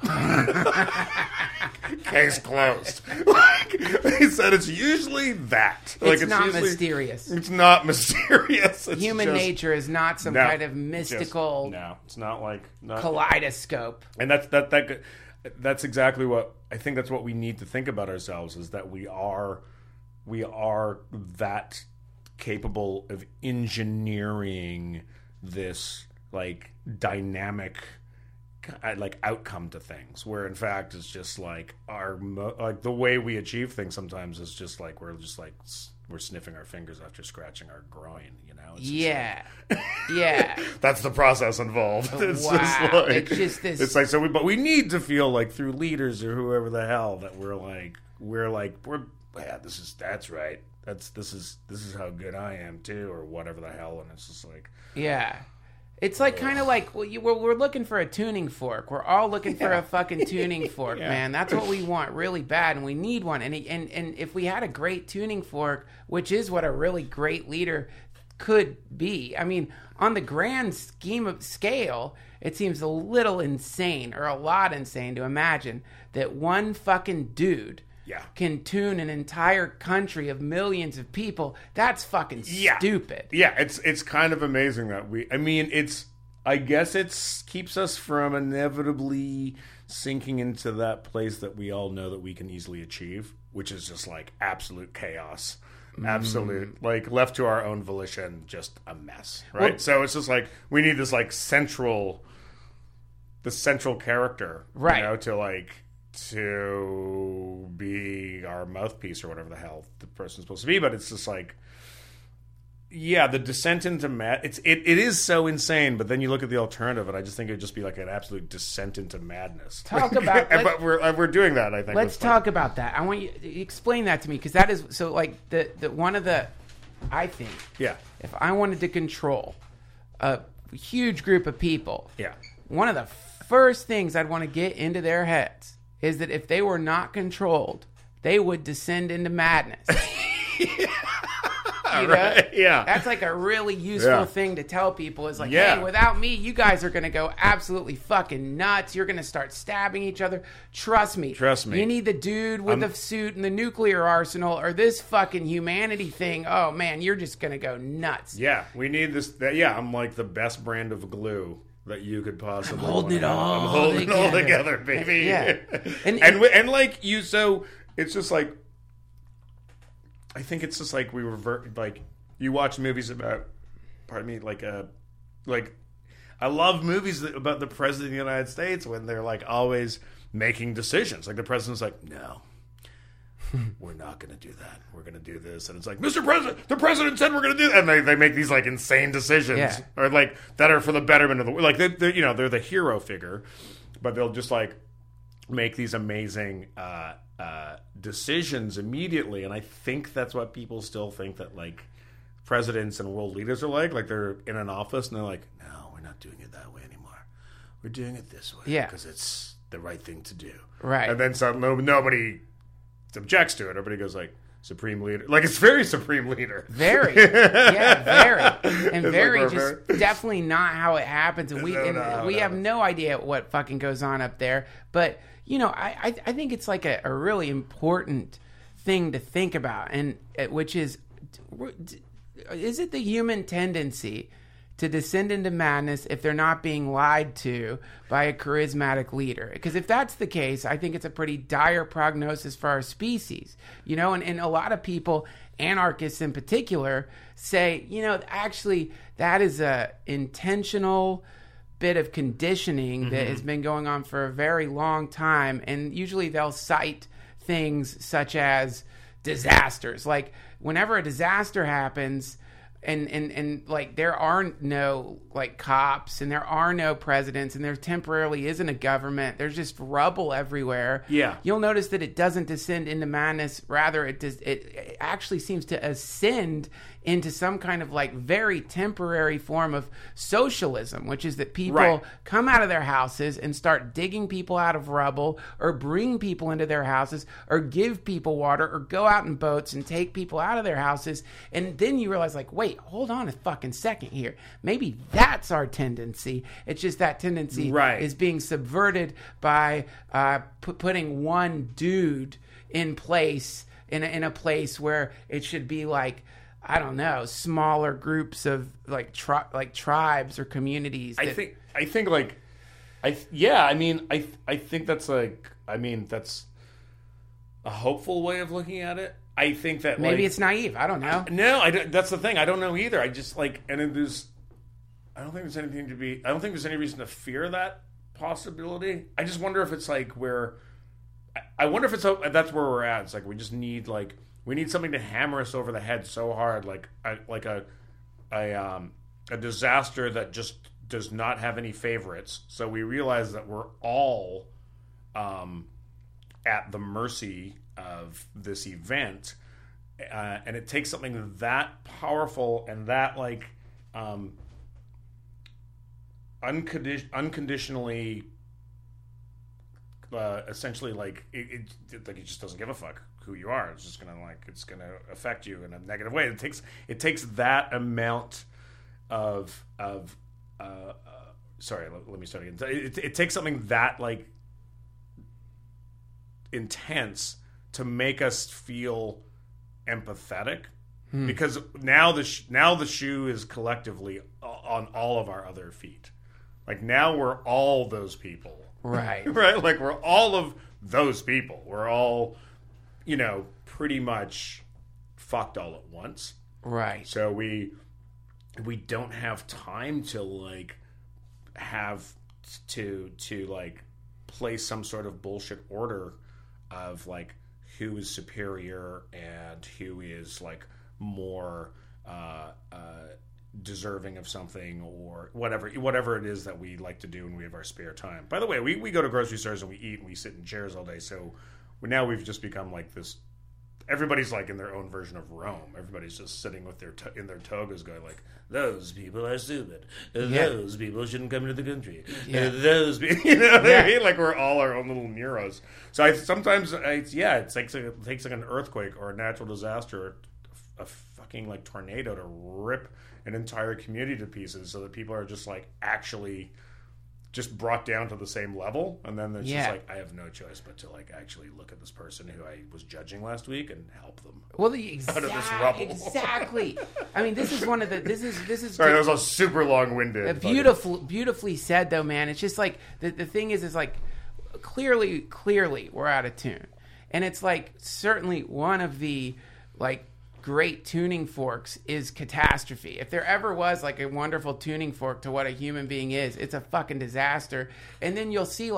Speaker 4: Case closed. He said it's usually that.
Speaker 3: It's not mysterious.
Speaker 4: It's not mysterious. It's
Speaker 3: Human nature is not some kind of mystical.
Speaker 4: No, it's not like
Speaker 3: kaleidoscope.
Speaker 4: And that's exactly what I think. That's what we need to think about ourselves, is that we are that capable of engineering this like dynamic like outcome to things, where in fact it's just like like the way we achieve things sometimes is just like we're sniffing our fingers after scratching our groin, you know? It's
Speaker 3: yeah.
Speaker 4: That's the process involved. It's
Speaker 3: wow.
Speaker 4: just like,
Speaker 3: it's just this.
Speaker 4: It's like, but we need to feel like through leaders or whoever the hell that that's right. This is how good I am too, or whatever the hell. And it's just like,
Speaker 3: yeah. It's like kind of like we're looking for a tuning fork. We're all looking for a fucking tuning fork, man. That's what we want really bad, and we need one. And if we had a great tuning fork, which is what a really great leader could be. I mean, on the grand scheme of scale, it seems a little insane, or a lot insane, to imagine that one fucking dude can tune an entire country of millions of people. That's fucking stupid.
Speaker 4: Yeah, it's kind of amazing that I guess it keeps us from inevitably sinking into that place that we all know that we can easily achieve, which is just like absolute chaos. Absolute, like left to our own volition, just a mess, right? Well, so it's just like we need this like central character,
Speaker 3: right?
Speaker 4: You know, to be our mouthpiece or whatever the hell the person's supposed to be. But it's just like, the descent into it is so insane. But then you look at the alternative, and I just think it'd just be like an absolute descent into madness. But we're doing that. I think.
Speaker 3: Let's talk about that. I want you to explain that to me, because that is so like the one of the, I think.
Speaker 4: Yeah.
Speaker 3: If I wanted to control a huge group of people.
Speaker 4: Yeah.
Speaker 3: One of the first things I'd want to get into their heads is that if they were not controlled, they would descend into madness.
Speaker 4: Right. Yeah.
Speaker 3: That's like a really useful thing to tell people, is like, hey, without me, you guys are going to go absolutely fucking nuts. You're going to start stabbing each other. Trust me. You need the dude with the suit and the nuclear arsenal, or this fucking humanity thing. Oh, man, you're just going to go nuts.
Speaker 4: Yeah. We need this. I'm like the best brand of glue that you could possibly.
Speaker 3: I'm holding it all
Speaker 4: together, baby.
Speaker 3: Yeah.
Speaker 4: And like you, so it's just like, I think it's just like we revert, like you watch movies about, I love movies about the president of the United States when they're like always making decisions. Like the president's like, no, we're not going to do that. We're going to do this. And it's like, Mr. President, the president said we're going to do that. And they make these like insane decisions or like that are for the betterment of the, like they're you know, they're the hero figure, but they'll just like make these amazing decisions immediately. And I think that's what people still think that like presidents and world leaders are like they're in an office and they're like, no, we're not doing it that way anymore. We're doing it this way because it's the right thing to do.
Speaker 3: Right.
Speaker 4: And then nobody objects to it. Everybody goes like, supreme leader. Like, it's very supreme leader.
Speaker 3: Very. Yeah, very. And very
Speaker 4: like
Speaker 3: just definitely not how it happens. And we have no idea what fucking goes on up there. But, you know, I think it's like a really important thing to think about, and which is it the human tendency to descend into madness if they're not being lied to by a charismatic leader? Because if that's the case, I think it's a pretty dire prognosis for our species. You know, and a lot of people, anarchists in particular, say, you know, actually that is a intentional bit of conditioning that has been going on for a very long time. And usually they'll cite things such as disasters. Like whenever a disaster happens, and like there are no like cops and there are no presidents and there temporarily isn't a government, there's just rubble everywhere. Yeah, you'll notice that it doesn't descend into madness. Rather, it actually seems to ascend into some kind of like very temporary form of socialism, which is that people come out of their houses and start digging people out of rubble, or bring people into their houses, or give people water, or go out in boats and take people out of their houses. And then you realize, like, wait, hold on a fucking second here. Maybe that's our tendency. It's just that tendency is being subverted by putting one dude in place in a place where it should be like, I don't know, smaller groups of like tribes or communities. I think that's like, I mean, that's a hopeful way of looking at it. I think that maybe it's naive. I don't know.
Speaker 4: That's the thing. I don't know either. I just like, and I don't think there's any reason to fear that possibility. I just wonder if it's like that's where we're at. It's like we just need we need something to hammer us over the head so hard, like a disaster that just does not have any favorites. So we realize that we're all at the mercy of this event, and it takes something that powerful and that like unconditionally, essentially like it just doesn't give a fuck who you are. It's just it's gonna affect you in a negative way. It takes that amount of sorry, let me start again. It takes something that like intense to make us feel empathetic, because now the shoe is collectively on all of our other feet. Like now we're all those people, right? Like we're all of those people. We're all, you know, pretty much fucked all at once.
Speaker 3: Right.
Speaker 4: So we don't have time to like have to like place some sort of bullshit order of like who is superior and who is like more deserving of something, or whatever it is that we like to do when we have our spare time. By the way, we go to grocery stores and we eat and we sit in chairs all day. So now we've just become like this. Everybody's like in their own version of Rome. Everybody's just sitting with in their togas, going like, "Those people are stupid. Those people shouldn't come into the country. Those people," you know what I mean? Like we're all our own little Neros. So it takes like an earthquake or a natural disaster, or a fucking like tornado to rip an entire community to pieces, so that people are just like actually just brought down to the same level, and then there's just like, I have no choice but to like actually look at this person who I was judging last week and help them out of this rubble. Exactly.
Speaker 3: I mean, this is one of the this is
Speaker 4: sorry, that was a super long-winded.
Speaker 3: Beautifully said though, man. It's just like the thing is like clearly we're out of tune, and it's like certainly one of the like great tuning forks is catastrophe. If there ever was like a wonderful tuning fork to what a human being is, it's a fucking disaster. And then you'll see like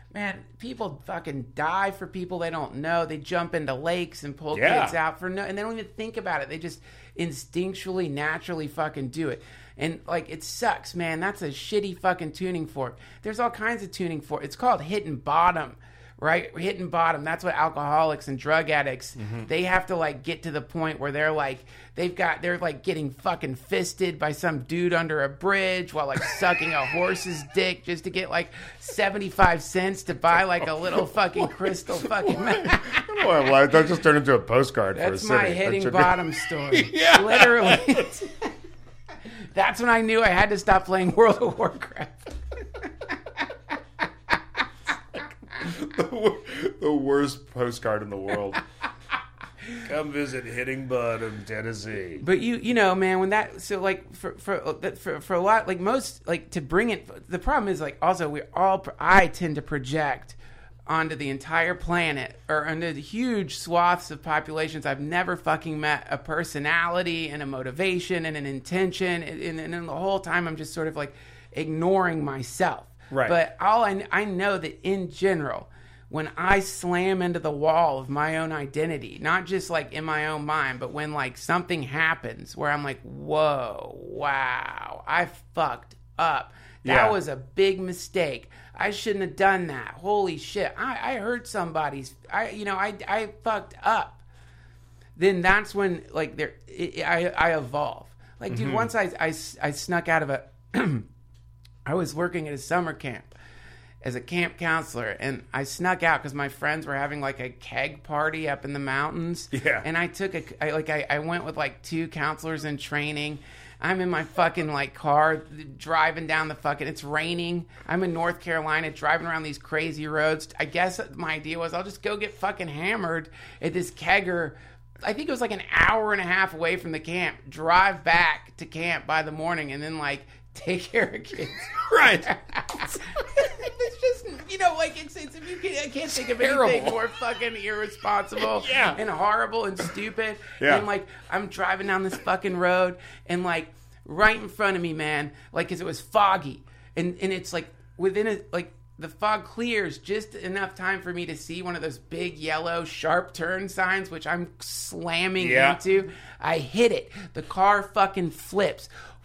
Speaker 3: Man, people fucking die for people they don't know. They jump into lakes and pull
Speaker 4: Yeah.
Speaker 3: kids out and they don't even think about it. They just instinctually, naturally fucking do it. And, like, it sucks, man. That's a shitty fucking tuning fork. There's all kinds of tuning fork. It's called hitting bottom, right? Hitting bottom. That's what alcoholics and drug addicts, they have to, like, get to the point where they're, like, they're, like, getting fucking fisted by some dude under a bridge while, like, sucking a horse's dick just to get, like, 75 cents to buy, like, a little fucking crystal fucking...
Speaker 4: Well, that just turned into a postcard for a
Speaker 3: That's
Speaker 4: city.
Speaker 3: my hitting
Speaker 4: That's
Speaker 3: bottom story.
Speaker 4: Yeah.
Speaker 3: Literally. That's when I knew I had to stop playing World of Warcraft.
Speaker 4: the worst postcard in the world. Come visit Hitting Bottom, Tennessee.
Speaker 3: But you know, man, when that, so like for a lot, like most, like to bring it, the problem is like also I tend to project onto the entire planet or onto the huge swaths of populations I've never fucking met a personality and a motivation and an intention, and the whole time I'm just sort of like ignoring myself.
Speaker 4: Right.
Speaker 3: But I know that in general, when I slam into the wall of my own identity, not just like in my own mind, but when like something happens where I'm like, whoa, wow, I fucked up. That
Speaker 4: Yeah.
Speaker 3: was a big mistake. I shouldn't have done that. Holy shit. I hurt somebody's, I fucked up. Then that's when like I evolve. Like, dude, once I snuck out of I was working at a summer camp as a camp counselor, and I snuck out because my friends were having like a keg party up in the mountains.
Speaker 4: Yeah.
Speaker 3: And I went with like 2 counselors in training. I'm in my fucking like car driving down the fucking, it's raining. I'm in North Carolina driving around these crazy roads. I guess my idea was I'll just go get fucking hammered at this kegger. I think it was like an hour and a half away from the camp. Drive back to camp by the morning and then like take care of kids.
Speaker 4: Right.
Speaker 3: It's just, like it's I can't think of
Speaker 4: Terrible.
Speaker 3: anything more fucking irresponsible
Speaker 4: Yeah.
Speaker 3: and horrible and stupid.
Speaker 4: Yeah.
Speaker 3: And like I'm driving down this fucking road and like right in front of me, man, like because it was foggy and it's like within a like the fog clears just enough time for me to see one of those big yellow sharp turn signs, which I'm slamming
Speaker 4: Yeah.
Speaker 3: into. I hit it. The car fucking flips.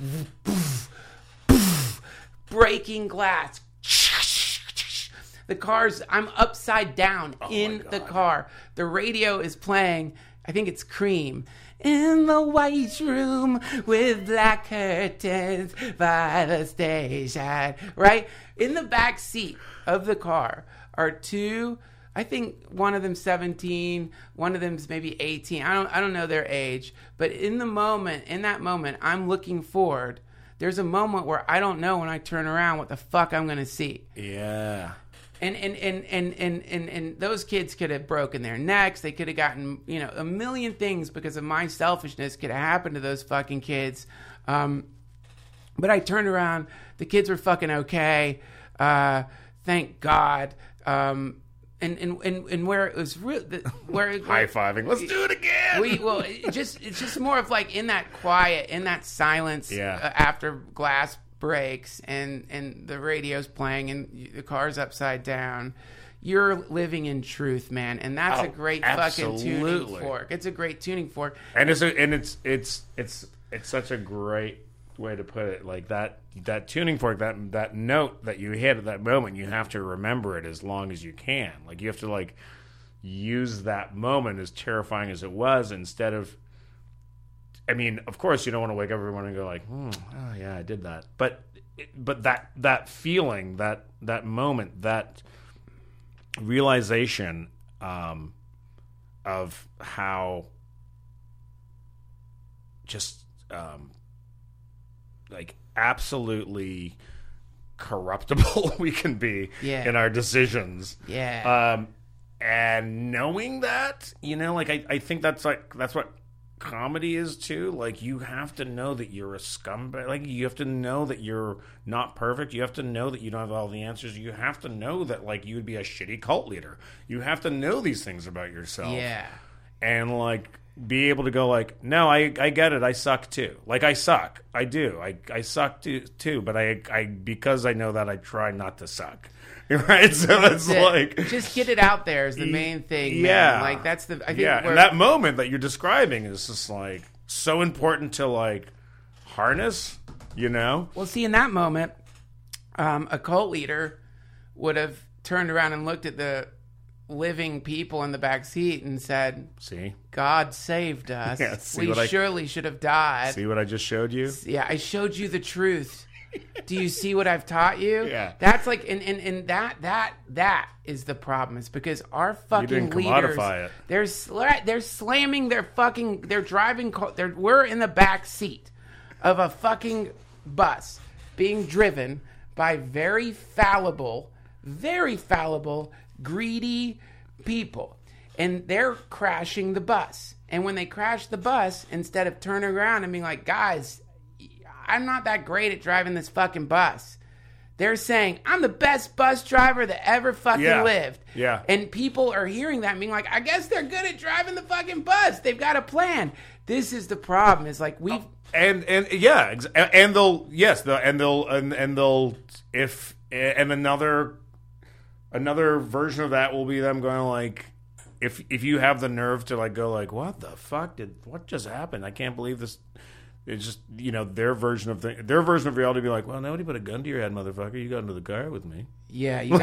Speaker 3: Breaking glass. The car's, I'm upside down in the car. The radio is playing, I think it's Cream. In the white room with black curtains by the station. Right? In the back seat of the car are 2, I think one of them's 17, one of them's maybe 18. I don't know their age. But in that moment, I'm looking forward. There's a moment where I don't know when I turn around what the fuck I'm going to see.
Speaker 4: Yeah.
Speaker 3: And those kids could have broken their necks. They could have gotten, a million things because of my selfishness could have happened to those fucking kids. But I turned around. The kids were fucking okay. Thank God. And where it was real,
Speaker 4: High-fiving. Let's do it again.
Speaker 3: It's just more of like in that quiet, in that silence,
Speaker 4: Yeah.
Speaker 3: After glass breaks and the radio's playing and the car's upside down. You're living in truth, man, and that's a great fucking tuning
Speaker 4: absolutely.
Speaker 3: fork. It's a great tuning fork.
Speaker 4: And it's such a great way to put it. Like that tuning fork, that note that you hit at that moment, you have to remember it as long as you can. Like you have to like use that moment, as terrifying as it was, instead of. I mean, of course, you don't want to wake up every morning and go like, oh yeah, I did that. But that feeling, that moment, that realization of how just like absolutely corruptible we can be in our decisions.
Speaker 3: Yeah.
Speaker 4: And knowing that, like I think that's what comedy is too. Like you have to know that you're a scumbag. Like you have to know that you're not perfect. You have to know that you don't have all the answers. You have to know that like you would be a shitty cult leader. You have to know these things about yourself.
Speaker 3: Yeah.
Speaker 4: And like be able to go like, no, I get it. I suck too. Like I suck. I do. I suck too. But I because I know that, I try not to suck. Right. So it's like,
Speaker 3: just get it out there is the main thing.
Speaker 4: Yeah.
Speaker 3: Man. Like that's the, I think
Speaker 4: and that moment that you're describing is just like so important to like harness, you know?
Speaker 3: Well, see, in that moment, a cult leader would have turned around and looked at the living people in the back seat and said,
Speaker 4: see,
Speaker 3: God saved us.
Speaker 4: Yeah,
Speaker 3: we surely should have died.
Speaker 4: See what I just showed you?
Speaker 3: Yeah, I showed you the truth. Do you see what I've taught you?
Speaker 4: Yeah.
Speaker 3: That's like, and that is the problem. It's because our fucking leaders, they're slamming their fucking, they're driving, we're in the back seat of a fucking bus being driven by very fallible, greedy people. And they're crashing the bus. And when they crash the bus, instead of turning around and being like, guys, I'm not that great at driving this fucking bus, they're saying, I'm the best bus driver that ever fucking lived.
Speaker 4: Yeah.
Speaker 3: And people are hearing that and being like, I guess they're good at driving the fucking bus. They've got a plan. This is the problem. It's like we've... And
Speaker 4: they'll another version of that will be them going like, if you have the nerve to like go like, what the fuck what just happened? I can't believe this. It's just, you know, their version of reality be like, well, nobody put a gun to your head, motherfucker. You got into the car with me.
Speaker 3: Yeah,
Speaker 4: you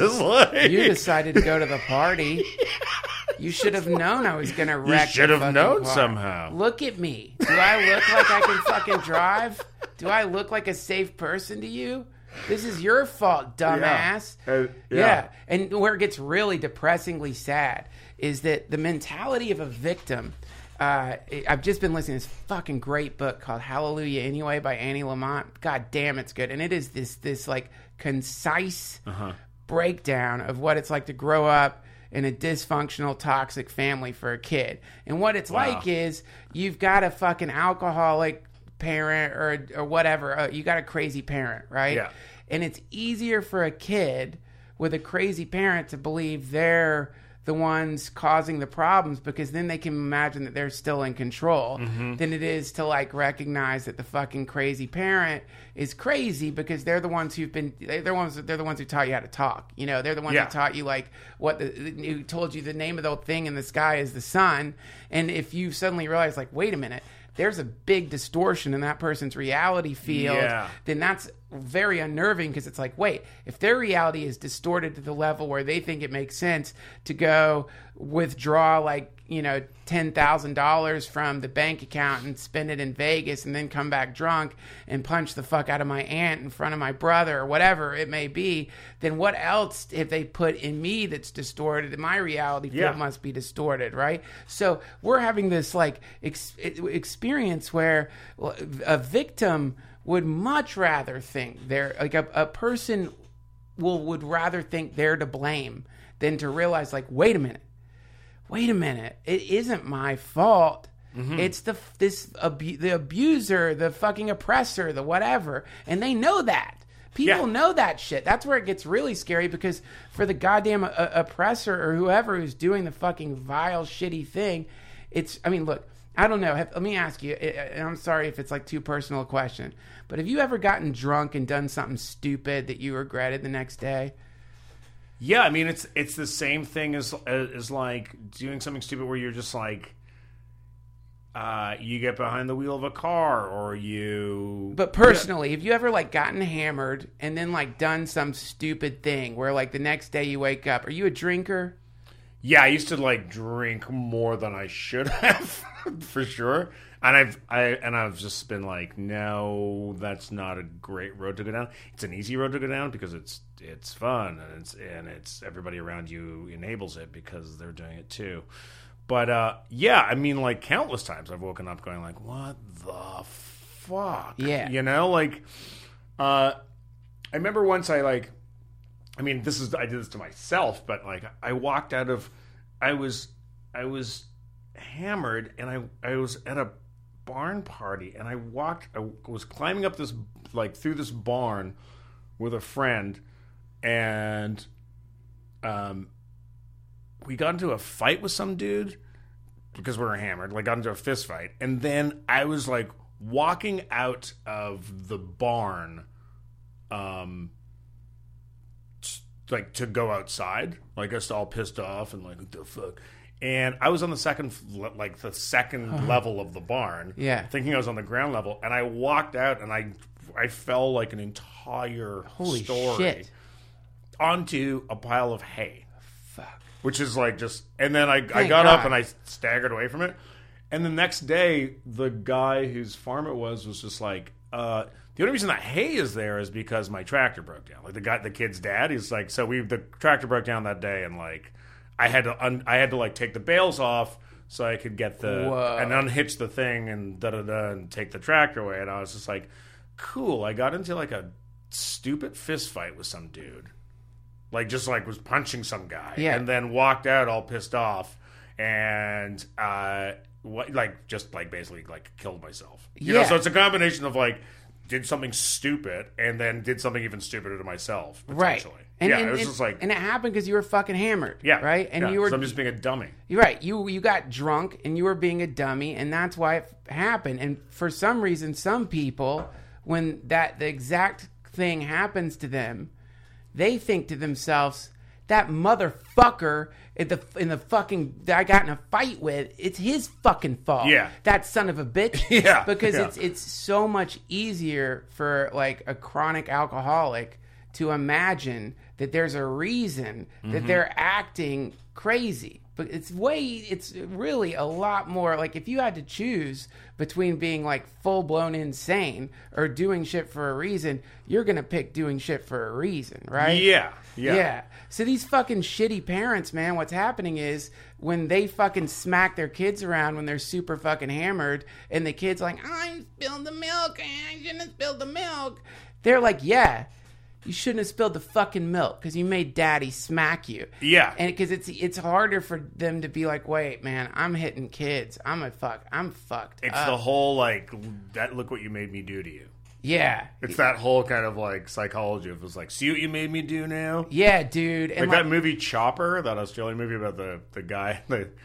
Speaker 3: decided to go to the party. You should have known I was going to wreck.
Speaker 4: You should have known
Speaker 3: car.
Speaker 4: somehow.
Speaker 3: Look at me. Do I look like I can fucking drive? Do I look like a safe person to you? This is your fault, dumbass. Yeah. And where it gets really depressingly sad is that the mentality of a victim. I've just been listening to this fucking great book called Hallelujah Anyway by Annie Lamott. God damn, it's good. And it is this like concise breakdown of what it's like to grow up in a dysfunctional, toxic family for a kid. And what it's like is you've got a fucking alcoholic parent or whatever. You got a crazy parent, right?
Speaker 4: Yeah.
Speaker 3: And it's easier for a kid with a crazy parent to believe they're the ones causing the problems, because then they can imagine that they're still in control, than it is to like recognize that the fucking crazy parent is crazy because they're the ones who taught you how to talk. You know, they're the ones who taught you like who told you the name of the thing in the sky is the sun. And if you suddenly realize like, wait a minute, there's a big distortion in that person's reality field, then that's very unnerving, because it's like, wait, if their reality is distorted to the level where they think it makes sense to go withdraw like, you know, $10,000 from the bank account and spend it in Vegas and then come back drunk and punch the fuck out of my aunt in front of my brother or whatever it may be, then what else have they put in me that's distorted? My reality field must be distorted, right? So we're having this like experience where a victim would much rather think they're like a person would rather think they're to blame than to realize like, wait a minute, it isn't my fault. It's the abuser, the fucking oppressor, the whatever, and they know that. People know that shit. That's where it gets really scary, because for the goddamn oppressor or whoever who's doing the fucking vile, shitty thing, look, I don't know. Let me ask you, and I'm sorry if it's like too personal a question, but have you ever gotten drunk and done something stupid that you regretted the next day?
Speaker 4: Yeah, I mean, it's the same thing as like doing something stupid where you're just like, you get behind the wheel of a car or you...
Speaker 3: But personally, have you ever like gotten hammered and then like done some stupid thing where like the next day you wake up? Are you a drinker?
Speaker 4: Yeah, I used to like drink more than I should have, for sure. And I've just been like, no, that's not a great road to go down. It's an easy road to go down because it's fun and it's everybody around you enables it because they're doing it too. But yeah, I mean, like countless times I've woken up going like, what the fuck?
Speaker 3: Yeah,
Speaker 4: you know, like I remember once I did this to myself, but like I walked out of, I was hammered and I was at a barn party and I was climbing up this, like through this barn with a friend, and we got into a fight with some dude because we were hammered, like got into a fist fight. And then I was like walking out of the barn, like to go outside, like just all pissed off and like, what the fuck? And I was on the second level of the barn, thinking I was on the ground level, and I walked out and I fell like an entire story onto a pile of hay.
Speaker 3: Fuck.
Speaker 4: Which is like just, and then I got up and I staggered away from it. And the next day, the guy whose farm it was just like, the only reason that hay is there is because my tractor broke down. Like the kid's dad, he's like, the tractor broke down that day, and like I had to like take the bales off so I could get and unhitch the thing and and take the tractor away. And I was just like, cool. I got into like a stupid fist fight with some dude, like just like was punching some guy, and then walked out all pissed off, and basically like killed myself. You know, so it's a combination of like did something stupid and then did something even stupider to myself, potentially.
Speaker 3: Right.
Speaker 4: And it was just like,
Speaker 3: and it happened because you were fucking hammered.
Speaker 4: Yeah.
Speaker 3: Right. And you were.
Speaker 4: So I'm just being a dummy.
Speaker 3: You're right. You got drunk and you were being a dummy, and that's why it happened. And for some reason, some people, when the exact thing happens to them, they think to themselves, that motherfucker in the fucking that I got in a fight with, it's his fucking fault.
Speaker 4: Yeah.
Speaker 3: That son of a bitch.
Speaker 4: Yeah.
Speaker 3: Because it's so much easier for like a chronic alcoholic to imagine that there's a reason that they're acting crazy. But it's really a lot more like if you had to choose between being like full blown insane or doing shit for a reason, you're going to pick doing shit for a reason, right?
Speaker 4: Yeah.
Speaker 3: So these fucking shitty parents, man, what's happening is when they fucking smack their kids around when they're super fucking hammered and the kid's like, I spilled the milk, I shouldn't have spilled the milk. They're like, yeah, you shouldn't have spilled the fucking milk because you made daddy smack you.
Speaker 4: Yeah.
Speaker 3: And because it's harder for them to be like, wait, man, I'm hitting kids. I'm fucked.
Speaker 4: It's the whole like, that look what you made me do to you.
Speaker 3: Yeah.
Speaker 4: It's that whole kind of like psychology of it's like, see what you made me do now?
Speaker 3: Yeah, dude. And
Speaker 4: like that movie Chopper, that Australian movie about the guy,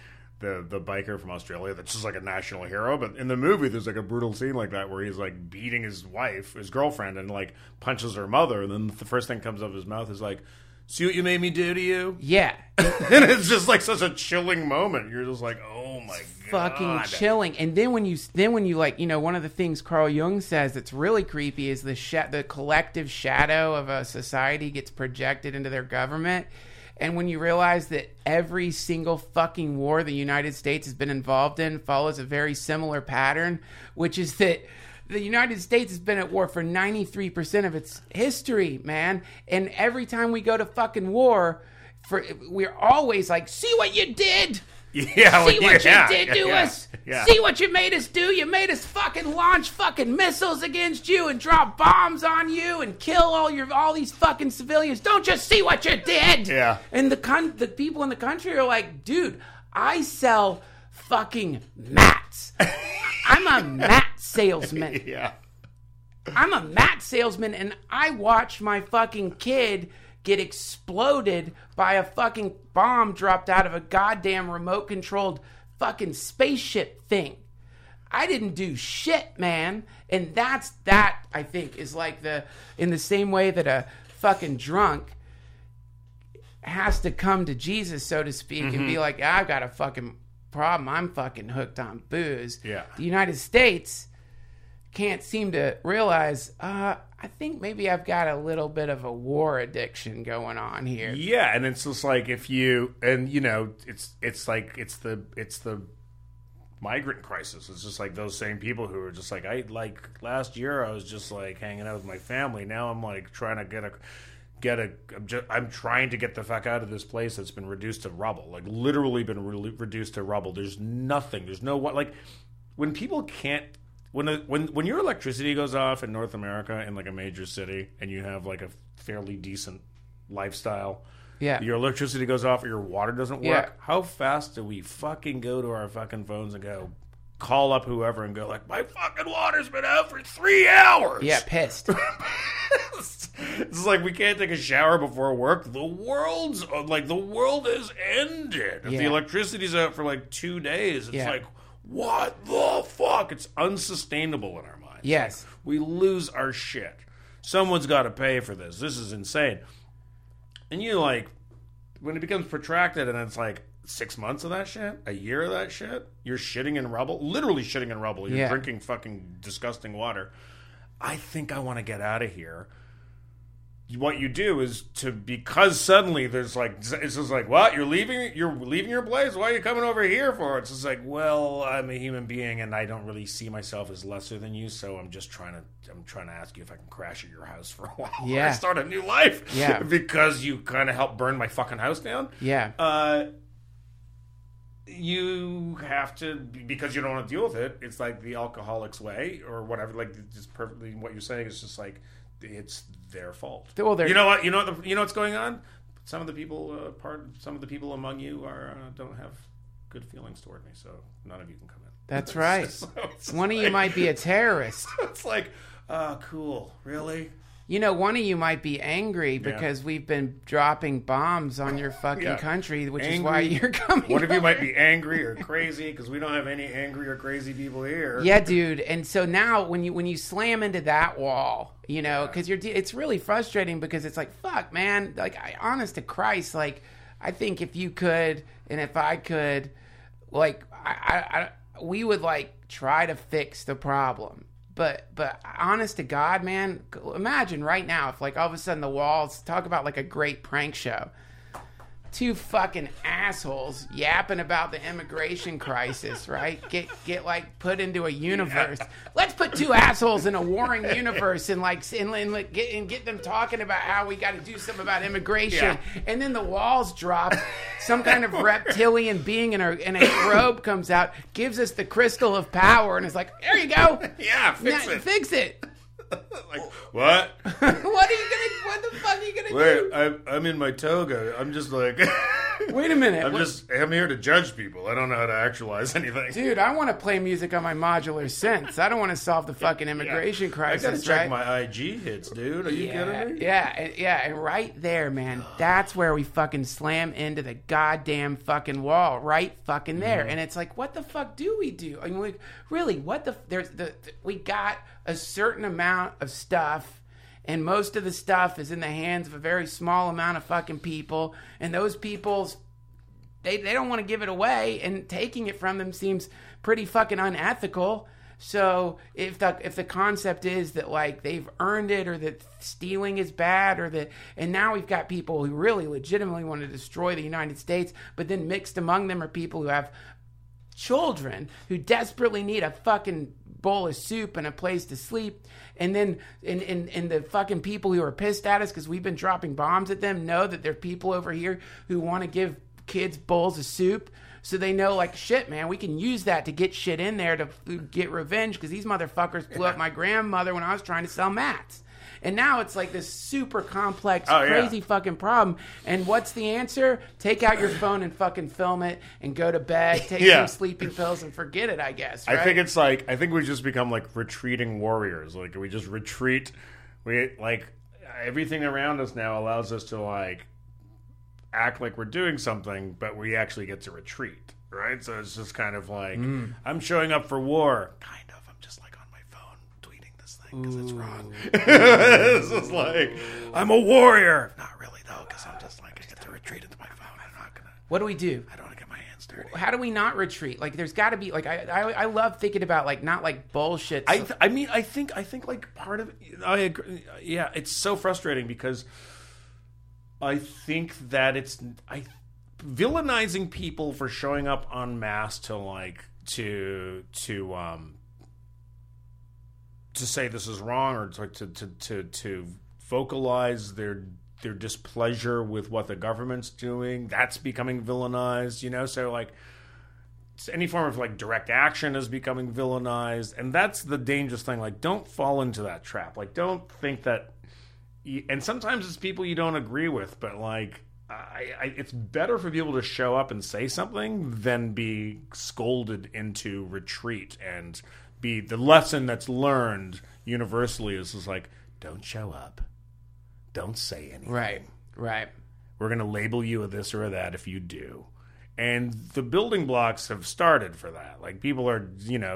Speaker 4: the biker from Australia that's just like a national hero. But in the movie, there's like a brutal scene like that where he's like beating his wife, his girlfriend, and like punches her mother. And then the first thing comes out of his mouth is like, see what you made me do to you?
Speaker 3: Yeah.
Speaker 4: And it's just like such a chilling moment. You're just like, oh my God.
Speaker 3: Fucking chilling. And then when you like, you know, one of the things Carl Jung says that's really creepy is the collective shadow of a society gets projected into their government. And when you realize that every single fucking war the United States has been involved in follows a very similar pattern, which is that the United States has been at war for 93% of its history, man. And every time we go to fucking war, we're always like, see what you did?
Speaker 4: Yeah,
Speaker 3: see what you did to us?
Speaker 4: Yeah.
Speaker 3: See what you made us do? You made us fucking launch fucking missiles against you and drop bombs on you and kill all these fucking civilians. Don't just see what you did?
Speaker 4: Yeah.
Speaker 3: And the people in the country are like, dude, I sell fucking mats. I'm a mat salesman.
Speaker 4: Yeah.
Speaker 3: I'm a mat salesman, and I watch my fucking kid get exploded by a fucking bomb dropped out of a goddamn remote-controlled fucking spaceship thing. I didn't do shit, man. And that, I think, is like in the same way that a fucking drunk has to come to Jesus, so to speak, and be like, I've got a fucking problem. I'm fucking hooked on booze.
Speaker 4: Yeah.
Speaker 3: The United States can't seem to realize, I think maybe I've got a little bit of a war addiction going on here.
Speaker 4: Yeah, and it's just like if you, and you know, it's like it's the migrant crisis. It's just like those same people who are just like, last year I was just like hanging out with my family. Now I'm like trying to I'm trying to get the fuck out of this place that's been reduced to rubble, like literally been reduced to rubble. There's nothing. There's no what, like when people can't. When your electricity goes off in North America in like a major city and you have like a fairly decent lifestyle, your electricity goes off or your water doesn't work, how fast do we fucking go to our fucking phones and go call up whoever and go like, my fucking water's been out for 3 hours?
Speaker 3: Yeah, pissed.
Speaker 4: It's like we can't take a shower before work. The world has ended. If the electricity's out for like 2 days, it's like, what the fuck? It's unsustainable in our minds.
Speaker 3: Yes.
Speaker 4: We lose our shit. Someone's got to pay for this. This is insane. And you like, when it becomes protracted and it's like 6 months of that shit, a year of that shit, you're shitting in rubble, literally shitting in rubble. You're drinking fucking disgusting water. I think I want to get out of here. What you do is because suddenly there's like, it's just like, what? You're leaving your place? Why are you coming over here for? It's just like, well, I'm a human being and I don't really see myself as lesser than you, so I'm trying to ask you if I can crash at your house for a while.
Speaker 3: Yeah.
Speaker 4: I start a new life.
Speaker 3: Yeah.
Speaker 4: Because you kind of helped burn my fucking house down.
Speaker 3: Yeah.
Speaker 4: You have to, because you don't want to deal with it. It's like the alcoholic's way or whatever. Like, it's perfectly what you're saying. It's just like, it's their fault.
Speaker 3: Well,
Speaker 4: you know what? You know what's going on? Some of the people among you don't have good feelings toward me, so none of you can come in.
Speaker 3: That's right. One of you might be a terrorist.
Speaker 4: It's like, cool. Really?
Speaker 3: You know, one of you might be angry because we've been dropping bombs on your fucking country, which is why you're coming.
Speaker 4: One of you might be angry or crazy because we don't have any angry or crazy people here.
Speaker 3: Yeah, dude. And so now when you slam into that wall, you know, because it's really frustrating because it's like, fuck, man. Like, honest to Christ, like, I think if you could and if I could, like, we would like try to fix the problem. But honest to God, man, imagine right now if like all of a sudden the walls, talk about like a great prank show. 2 fucking assholes yapping about the immigration crisis, right? Get like put into a universe. Yeah. Let's put 2 assholes in a warring universe and get them talking about how we got to do something about immigration. Yeah. And then the walls drop. Some kind of reptilian being in a robe comes out, gives us the crystal of power, and is like, "There you go.
Speaker 4: Yeah, fix it." Like, what?
Speaker 3: What the fuck are you gonna do?
Speaker 4: Wait, I'm in my toga. I'm just like,
Speaker 3: wait a minute.
Speaker 4: I'm here to judge people. I don't know how to actualize anything.
Speaker 3: Dude, I want to play music on my modular synths. I don't want to solve the fucking immigration crisis.
Speaker 4: I gotta check my IG hits, dude. Are you kidding me?
Speaker 3: Yeah, and right there, man, that's where we fucking slam into the goddamn fucking wall, right fucking there. And it's like, what the fuck do we do? I mean, really, we got a certain amount of stuff, and most of the stuff is in the hands of a very small amount of fucking people, and those people's they don't want to give it away, and taking it from them seems pretty fucking unethical. So if the concept is that like they've earned it, or that stealing is bad, and now we've got people who really legitimately want to destroy the United States, but then mixed among them are people who have children who desperately need a fucking bowl of soup and a place to sleep, and then and the fucking people who are pissed at us because we've been dropping bombs at them know that there are people over here who want to give kids bowls of soup, so they know, like, shit, man, we can use that to get shit in there to get revenge because these motherfuckers blew up my grandmother when I was trying to sell mats. And now it's like this super complex, crazy fucking problem. And what's the answer? Take out your phone and fucking film it and go to bed, take some sleeping pills and forget it, I guess. Right?
Speaker 4: I think we just become like retreating warriors. Like, we just retreat. Everything around us now allows us to like act like we're doing something, but we actually get to retreat, right? So it's just kind of like, I'm showing up for war. Kind of. I'm just like on my phone tweeting this thing because it's wrong. It's just like, I'm a warrior. Not really, though, because I'm just like, I get to retreat into my phone. I'm not going to.
Speaker 3: What do we do?
Speaker 4: I don't want to get my hands dirty.
Speaker 3: How do we not retreat? Like, there's got to be, like, I love thinking about, like, not like bullshit.
Speaker 4: I think like part of it, I agree. Yeah, it's so frustrating because I think that villainizing people for showing up en masse to say this is wrong, or to vocalize their displeasure with what the government's doing. That's becoming villainized, you know. So like any form of like direct action is becoming villainized, and that's the dangerous thing. Like, don't fall into that trap. Like, don't think that. And sometimes it's people you don't agree with, but like, it's better for people to show up and say something than be scolded into retreat. And be the lesson that's learned universally is like, don't show up. don't say anything.
Speaker 3: Right.
Speaker 4: We're going to label you a this or a that if you do. And the building blocks have started for that. Like, people are,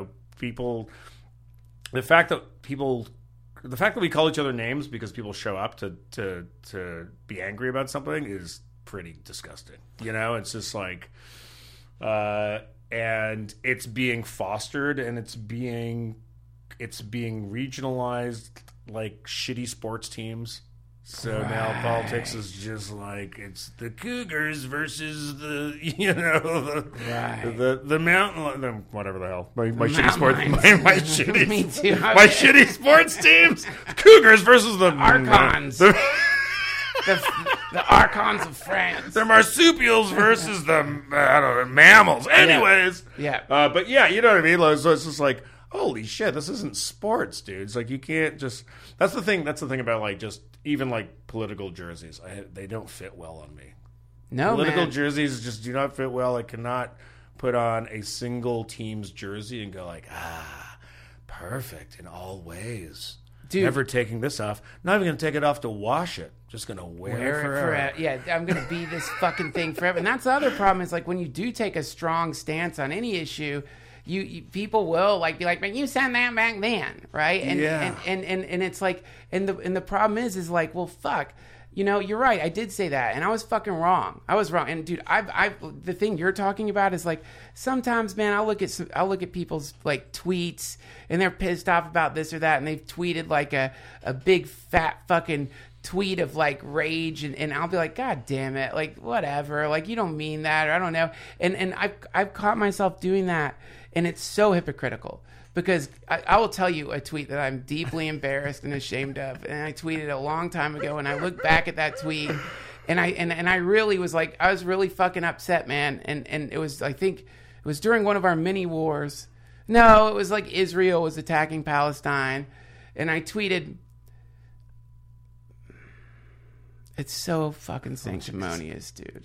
Speaker 4: the fact that we call each other names because people show up to be angry about something is pretty disgusting. It's just like, and it's being fostered, and it's being regionalized like shitty sports teams. So now politics is just like, it's the Cougars versus the mountain, whatever the hell, my shitty sports, my shitty,
Speaker 3: Me too.
Speaker 4: my shitty sports teams, Cougars versus the
Speaker 3: Archons. The Archons of France.
Speaker 4: The marsupials versus the mammals. Anyways,
Speaker 3: yeah.
Speaker 4: But yeah, you know what I mean. So it's just like, holy shit, this isn't sports, dude. It's like, you can't just. That's the thing about like just even like political jerseys. They don't fit well on me.
Speaker 3: No,
Speaker 4: political
Speaker 3: man.
Speaker 4: jerseys just do not fit well. I cannot put on a single team's jersey and go like, perfect in all ways.
Speaker 3: Dude.
Speaker 4: Never taking this off. Not even going to take it off to wash it. Just going to wear it forever.
Speaker 3: Yeah, I'm going to be this fucking thing forever. And that's the other problem is, like, when you do take a strong stance on any issue, you people will like be like, man, you said that back then, right? And and it's like, and the problem is like, well, fuck. You're right. I did say that, and I was fucking wrong. I was wrong. And dude, the thing you're talking about is like, sometimes, man, I'll look at people's like tweets, and they're pissed off about this or that, and they've tweeted like a big fat fucking tweet of like rage, and I'll be like, God damn it, like whatever, like you don't mean that, or I don't know. And I've caught myself doing that, and it's so hypocritical. Because I will tell you a tweet that I'm deeply embarrassed and ashamed of, and I tweeted a long time ago, and I look back at that tweet, and I really was like, I was really fucking upset, man, and it was, I think it was during one of our mini wars. No, it was like Israel was attacking Palestine, and I tweeted, it's so fucking sanctimonious, dude.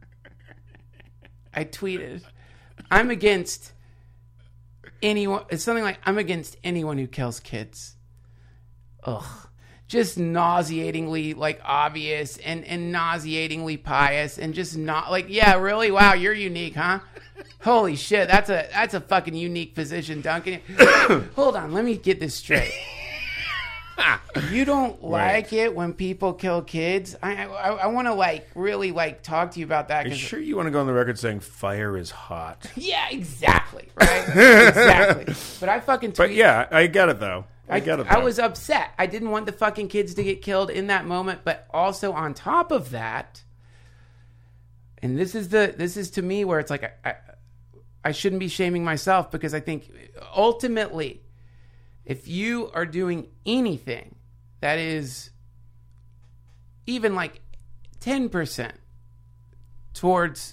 Speaker 3: I tweeted, I'm against anyone. It's something like, I'm against anyone who kills kids. Ugh. Just nauseatingly like obvious and nauseatingly pious, and just not like, yeah, really? Wow, you're unique, huh? Holy shit, that's a fucking unique position, Duncan. Hold on, let me get this straight. You don't like it when people kill kids? I want to like really like talk to you about that.
Speaker 4: Are you sure you want to go on the record saying fire is hot?
Speaker 3: Yeah, exactly. Right? Exactly. But I fucking tweeted.
Speaker 4: But yeah, I get it though. I
Speaker 3: was upset. I didn't want the fucking kids to get killed in that moment, but also on top of that, and this is to me where it's like I shouldn't be shaming myself, because I think ultimately, if you are doing anything that is even like 10% towards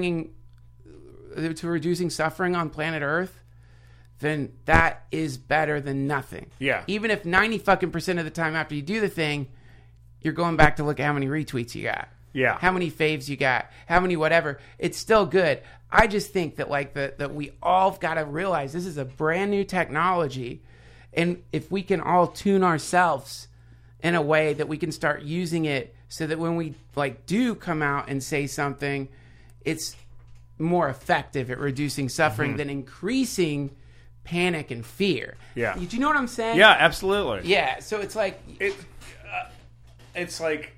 Speaker 3: reducing suffering on planet Earth, then that is better than nothing.
Speaker 4: Yeah.
Speaker 3: Even if 90% of the time after you do the thing, you're going back to look at how many retweets you got.
Speaker 4: Yeah.
Speaker 3: How many faves you got. How many whatever. It's still good. I just think that like that we all got to realize this is a brand new technology. And if we can all tune ourselves in a way that we can start using it so that when we like do come out and say something, it's more effective at reducing suffering than increasing panic and fear.
Speaker 4: Yeah.
Speaker 3: Do you know what I'm saying?
Speaker 4: Yeah, absolutely.
Speaker 3: Yeah. So it's like
Speaker 4: it's like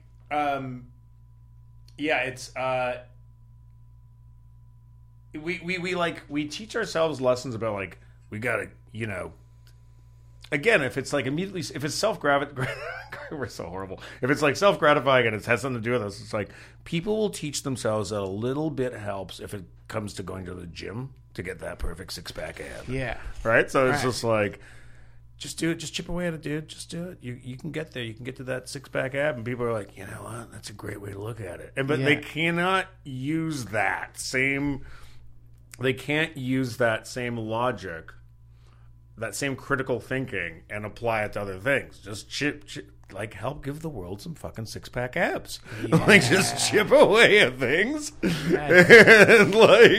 Speaker 4: we teach ourselves lessons about like, we gotta, again, if it's like immediately, if it's self-gratifying, we're so horrible. If it's like self-gratifying and it has something to do with us, it's like people will teach themselves that a little bit helps if it comes to going to the gym to get that perfect six-pack ab.
Speaker 3: Yeah.
Speaker 4: Right? So it's just like, just do it. Just chip away at it, dude. Just do it. You can get there. You can get to that six-pack ab. And people are like, you know what? That's a great way to look at it. But they cannot use that same... They can't use that same logic, that same critical thinking, and apply it to other things. Just chip like help give the world some fucking six-pack abs. Yeah. Like just chip away at things. And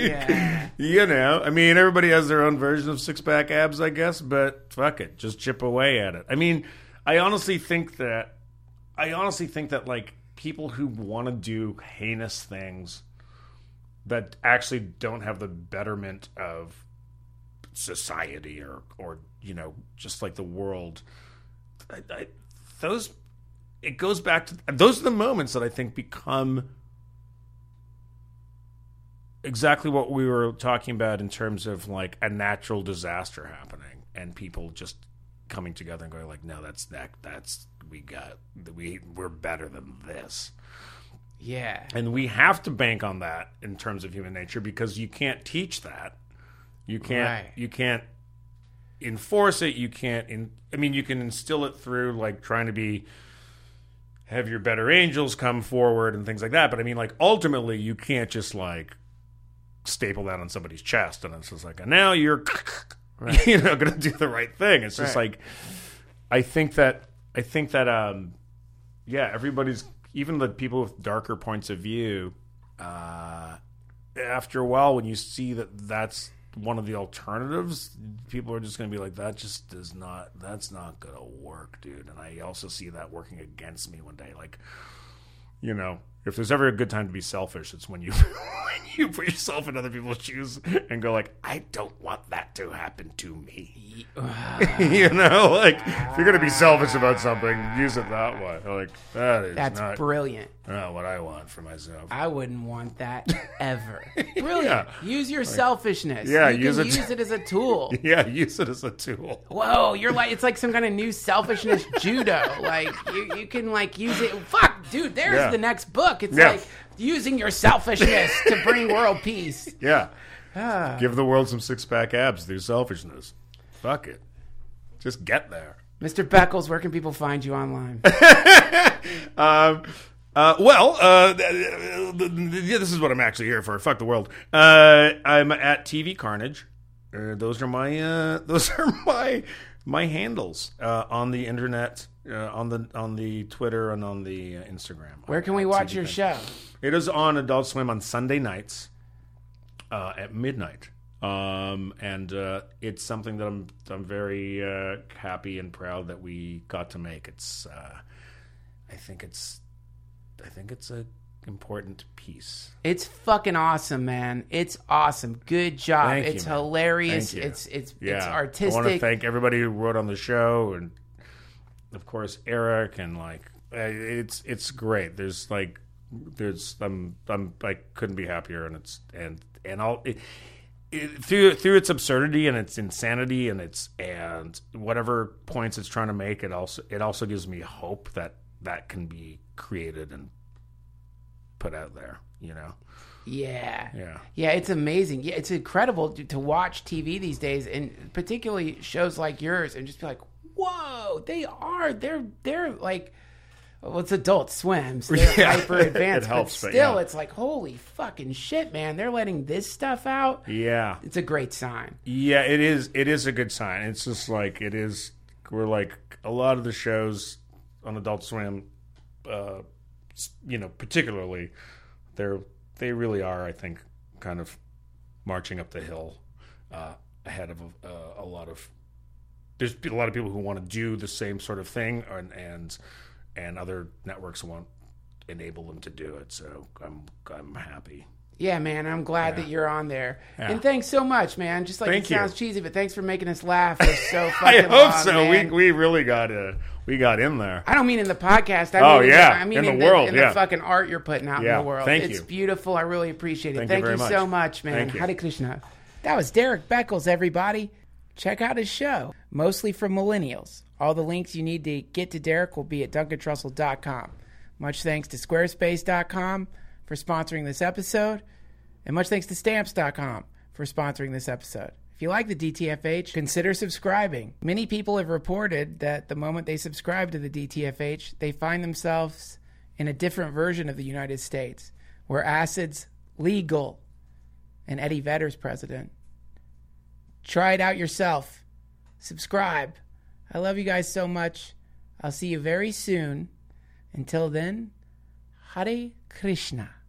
Speaker 4: I mean, everybody has their own version of six-pack abs, I guess, but fuck it. Just chip away at it. I mean, I honestly think that I honestly think that like people who want to do heinous things that actually don't have the betterment of society or just like the world, it goes back to those are the moments that I think become exactly what we were talking about in terms of like a natural disaster happening and people just coming together and going like, no, we're better than this.
Speaker 3: Yeah.
Speaker 4: And we have to bank on that in terms of human nature because you can't teach that. You can't enforce it. You can't, you can instill it through like trying to have your better angels come forward and things like that. But I mean, like ultimately you can't just like staple that on somebody's chest and it's just like, now you're right. Going to do the right thing. It's just like, I think that everybody's, even the people with darker points of view, after a while, when you see that that's one of the alternatives, people are just going to be like, that's not going to work, dude. And I also see that working against me one day. Like, if there's ever a good time to be selfish, it's when you put yourself in other people's shoes and go like, I don't want that to happen to me. Like if you're gonna be selfish about something, use it that way. Like that's not
Speaker 3: brilliant.
Speaker 4: Not what I want for myself.
Speaker 3: I wouldn't want that ever. Brilliant. Yeah. Use your selfishness.
Speaker 4: Yeah,
Speaker 3: use it as a tool.
Speaker 4: Yeah, use it as a tool.
Speaker 3: Whoa, it's like some kind of new selfishness judo. Like you can like use it. Fuck, dude. There's the next book. It's like using your selfishness to bring world peace.
Speaker 4: Yeah. Give the world some six-pack abs through selfishness. Fuck it. Just get there.
Speaker 3: Mr. Beckles, where can people find you online?
Speaker 4: This is what I'm actually here for. Fuck the world. I'm at TV Carnage. Those are my handles on the internet, on the Twitter and on the Instagram.
Speaker 3: Where can we watch your show?
Speaker 4: It is on Adult Swim on Sunday nights at midnight. And it's something that I'm very happy and proud that we got to make. It's I think it's a important piece.
Speaker 3: It's fucking awesome, man. It's awesome. Good job.
Speaker 4: Thank
Speaker 3: it's
Speaker 4: you,
Speaker 3: hilarious.
Speaker 4: Thank you.
Speaker 3: It's artistic.
Speaker 4: I want to thank everybody who wrote on the show, and of course Eric, and like it's great. I couldn't be happier, and through its absurdity and its insanity and whatever points it's trying to make, it also gives me hope that can be created and put out there,
Speaker 3: Yeah, it's amazing. Yeah, it's incredible to watch TV these days, and particularly shows like yours, and just be like, whoa, they're like, well, it's Adult Swim, so they're hyper advanced,
Speaker 4: it helps,
Speaker 3: but still, it's like, holy fucking shit, man, they're letting this stuff out.
Speaker 4: Yeah,
Speaker 3: it's a great sign.
Speaker 4: Yeah, it is a good sign. It's just like we're like a lot of the shows on Adult Swim, particularly, they really are, I think, kind of marching up the hill ahead of a lot of. There's a lot of people who want to do the same sort of thing, and other networks won't enable them to do it. So I'm happy.
Speaker 3: Yeah, man, I'm glad that you're on there. Yeah. And thanks so much, man. Just like sounds cheesy, but thanks for making us laugh for so fucking long.
Speaker 4: I hope so.
Speaker 3: Man.
Speaker 4: We really got in there.
Speaker 3: I don't mean in the podcast. I mean in the world. In the fucking art you're putting out in the world.
Speaker 4: It's
Speaker 3: beautiful. I really appreciate it. Thank you
Speaker 4: very
Speaker 3: so much, man. Hare Krishna. That was Derek Beckles, everybody. Check out his show, Mostly for Millennials. All the links you need to get to Derek will be at DuncanTrussell.com. Much thanks to Squarespace.com for sponsoring this episode, and much thanks to Stamps.com for sponsoring this episode. If you like the DTFH, consider subscribing. Many people have reported that the moment they subscribe to the DTFH, they find themselves in a different version of the United States, where acid's legal and Eddie Vedder's president. Try it out yourself. Subscribe. I love you guys so much. I'll see you very soon. Until then, Hare Krishna.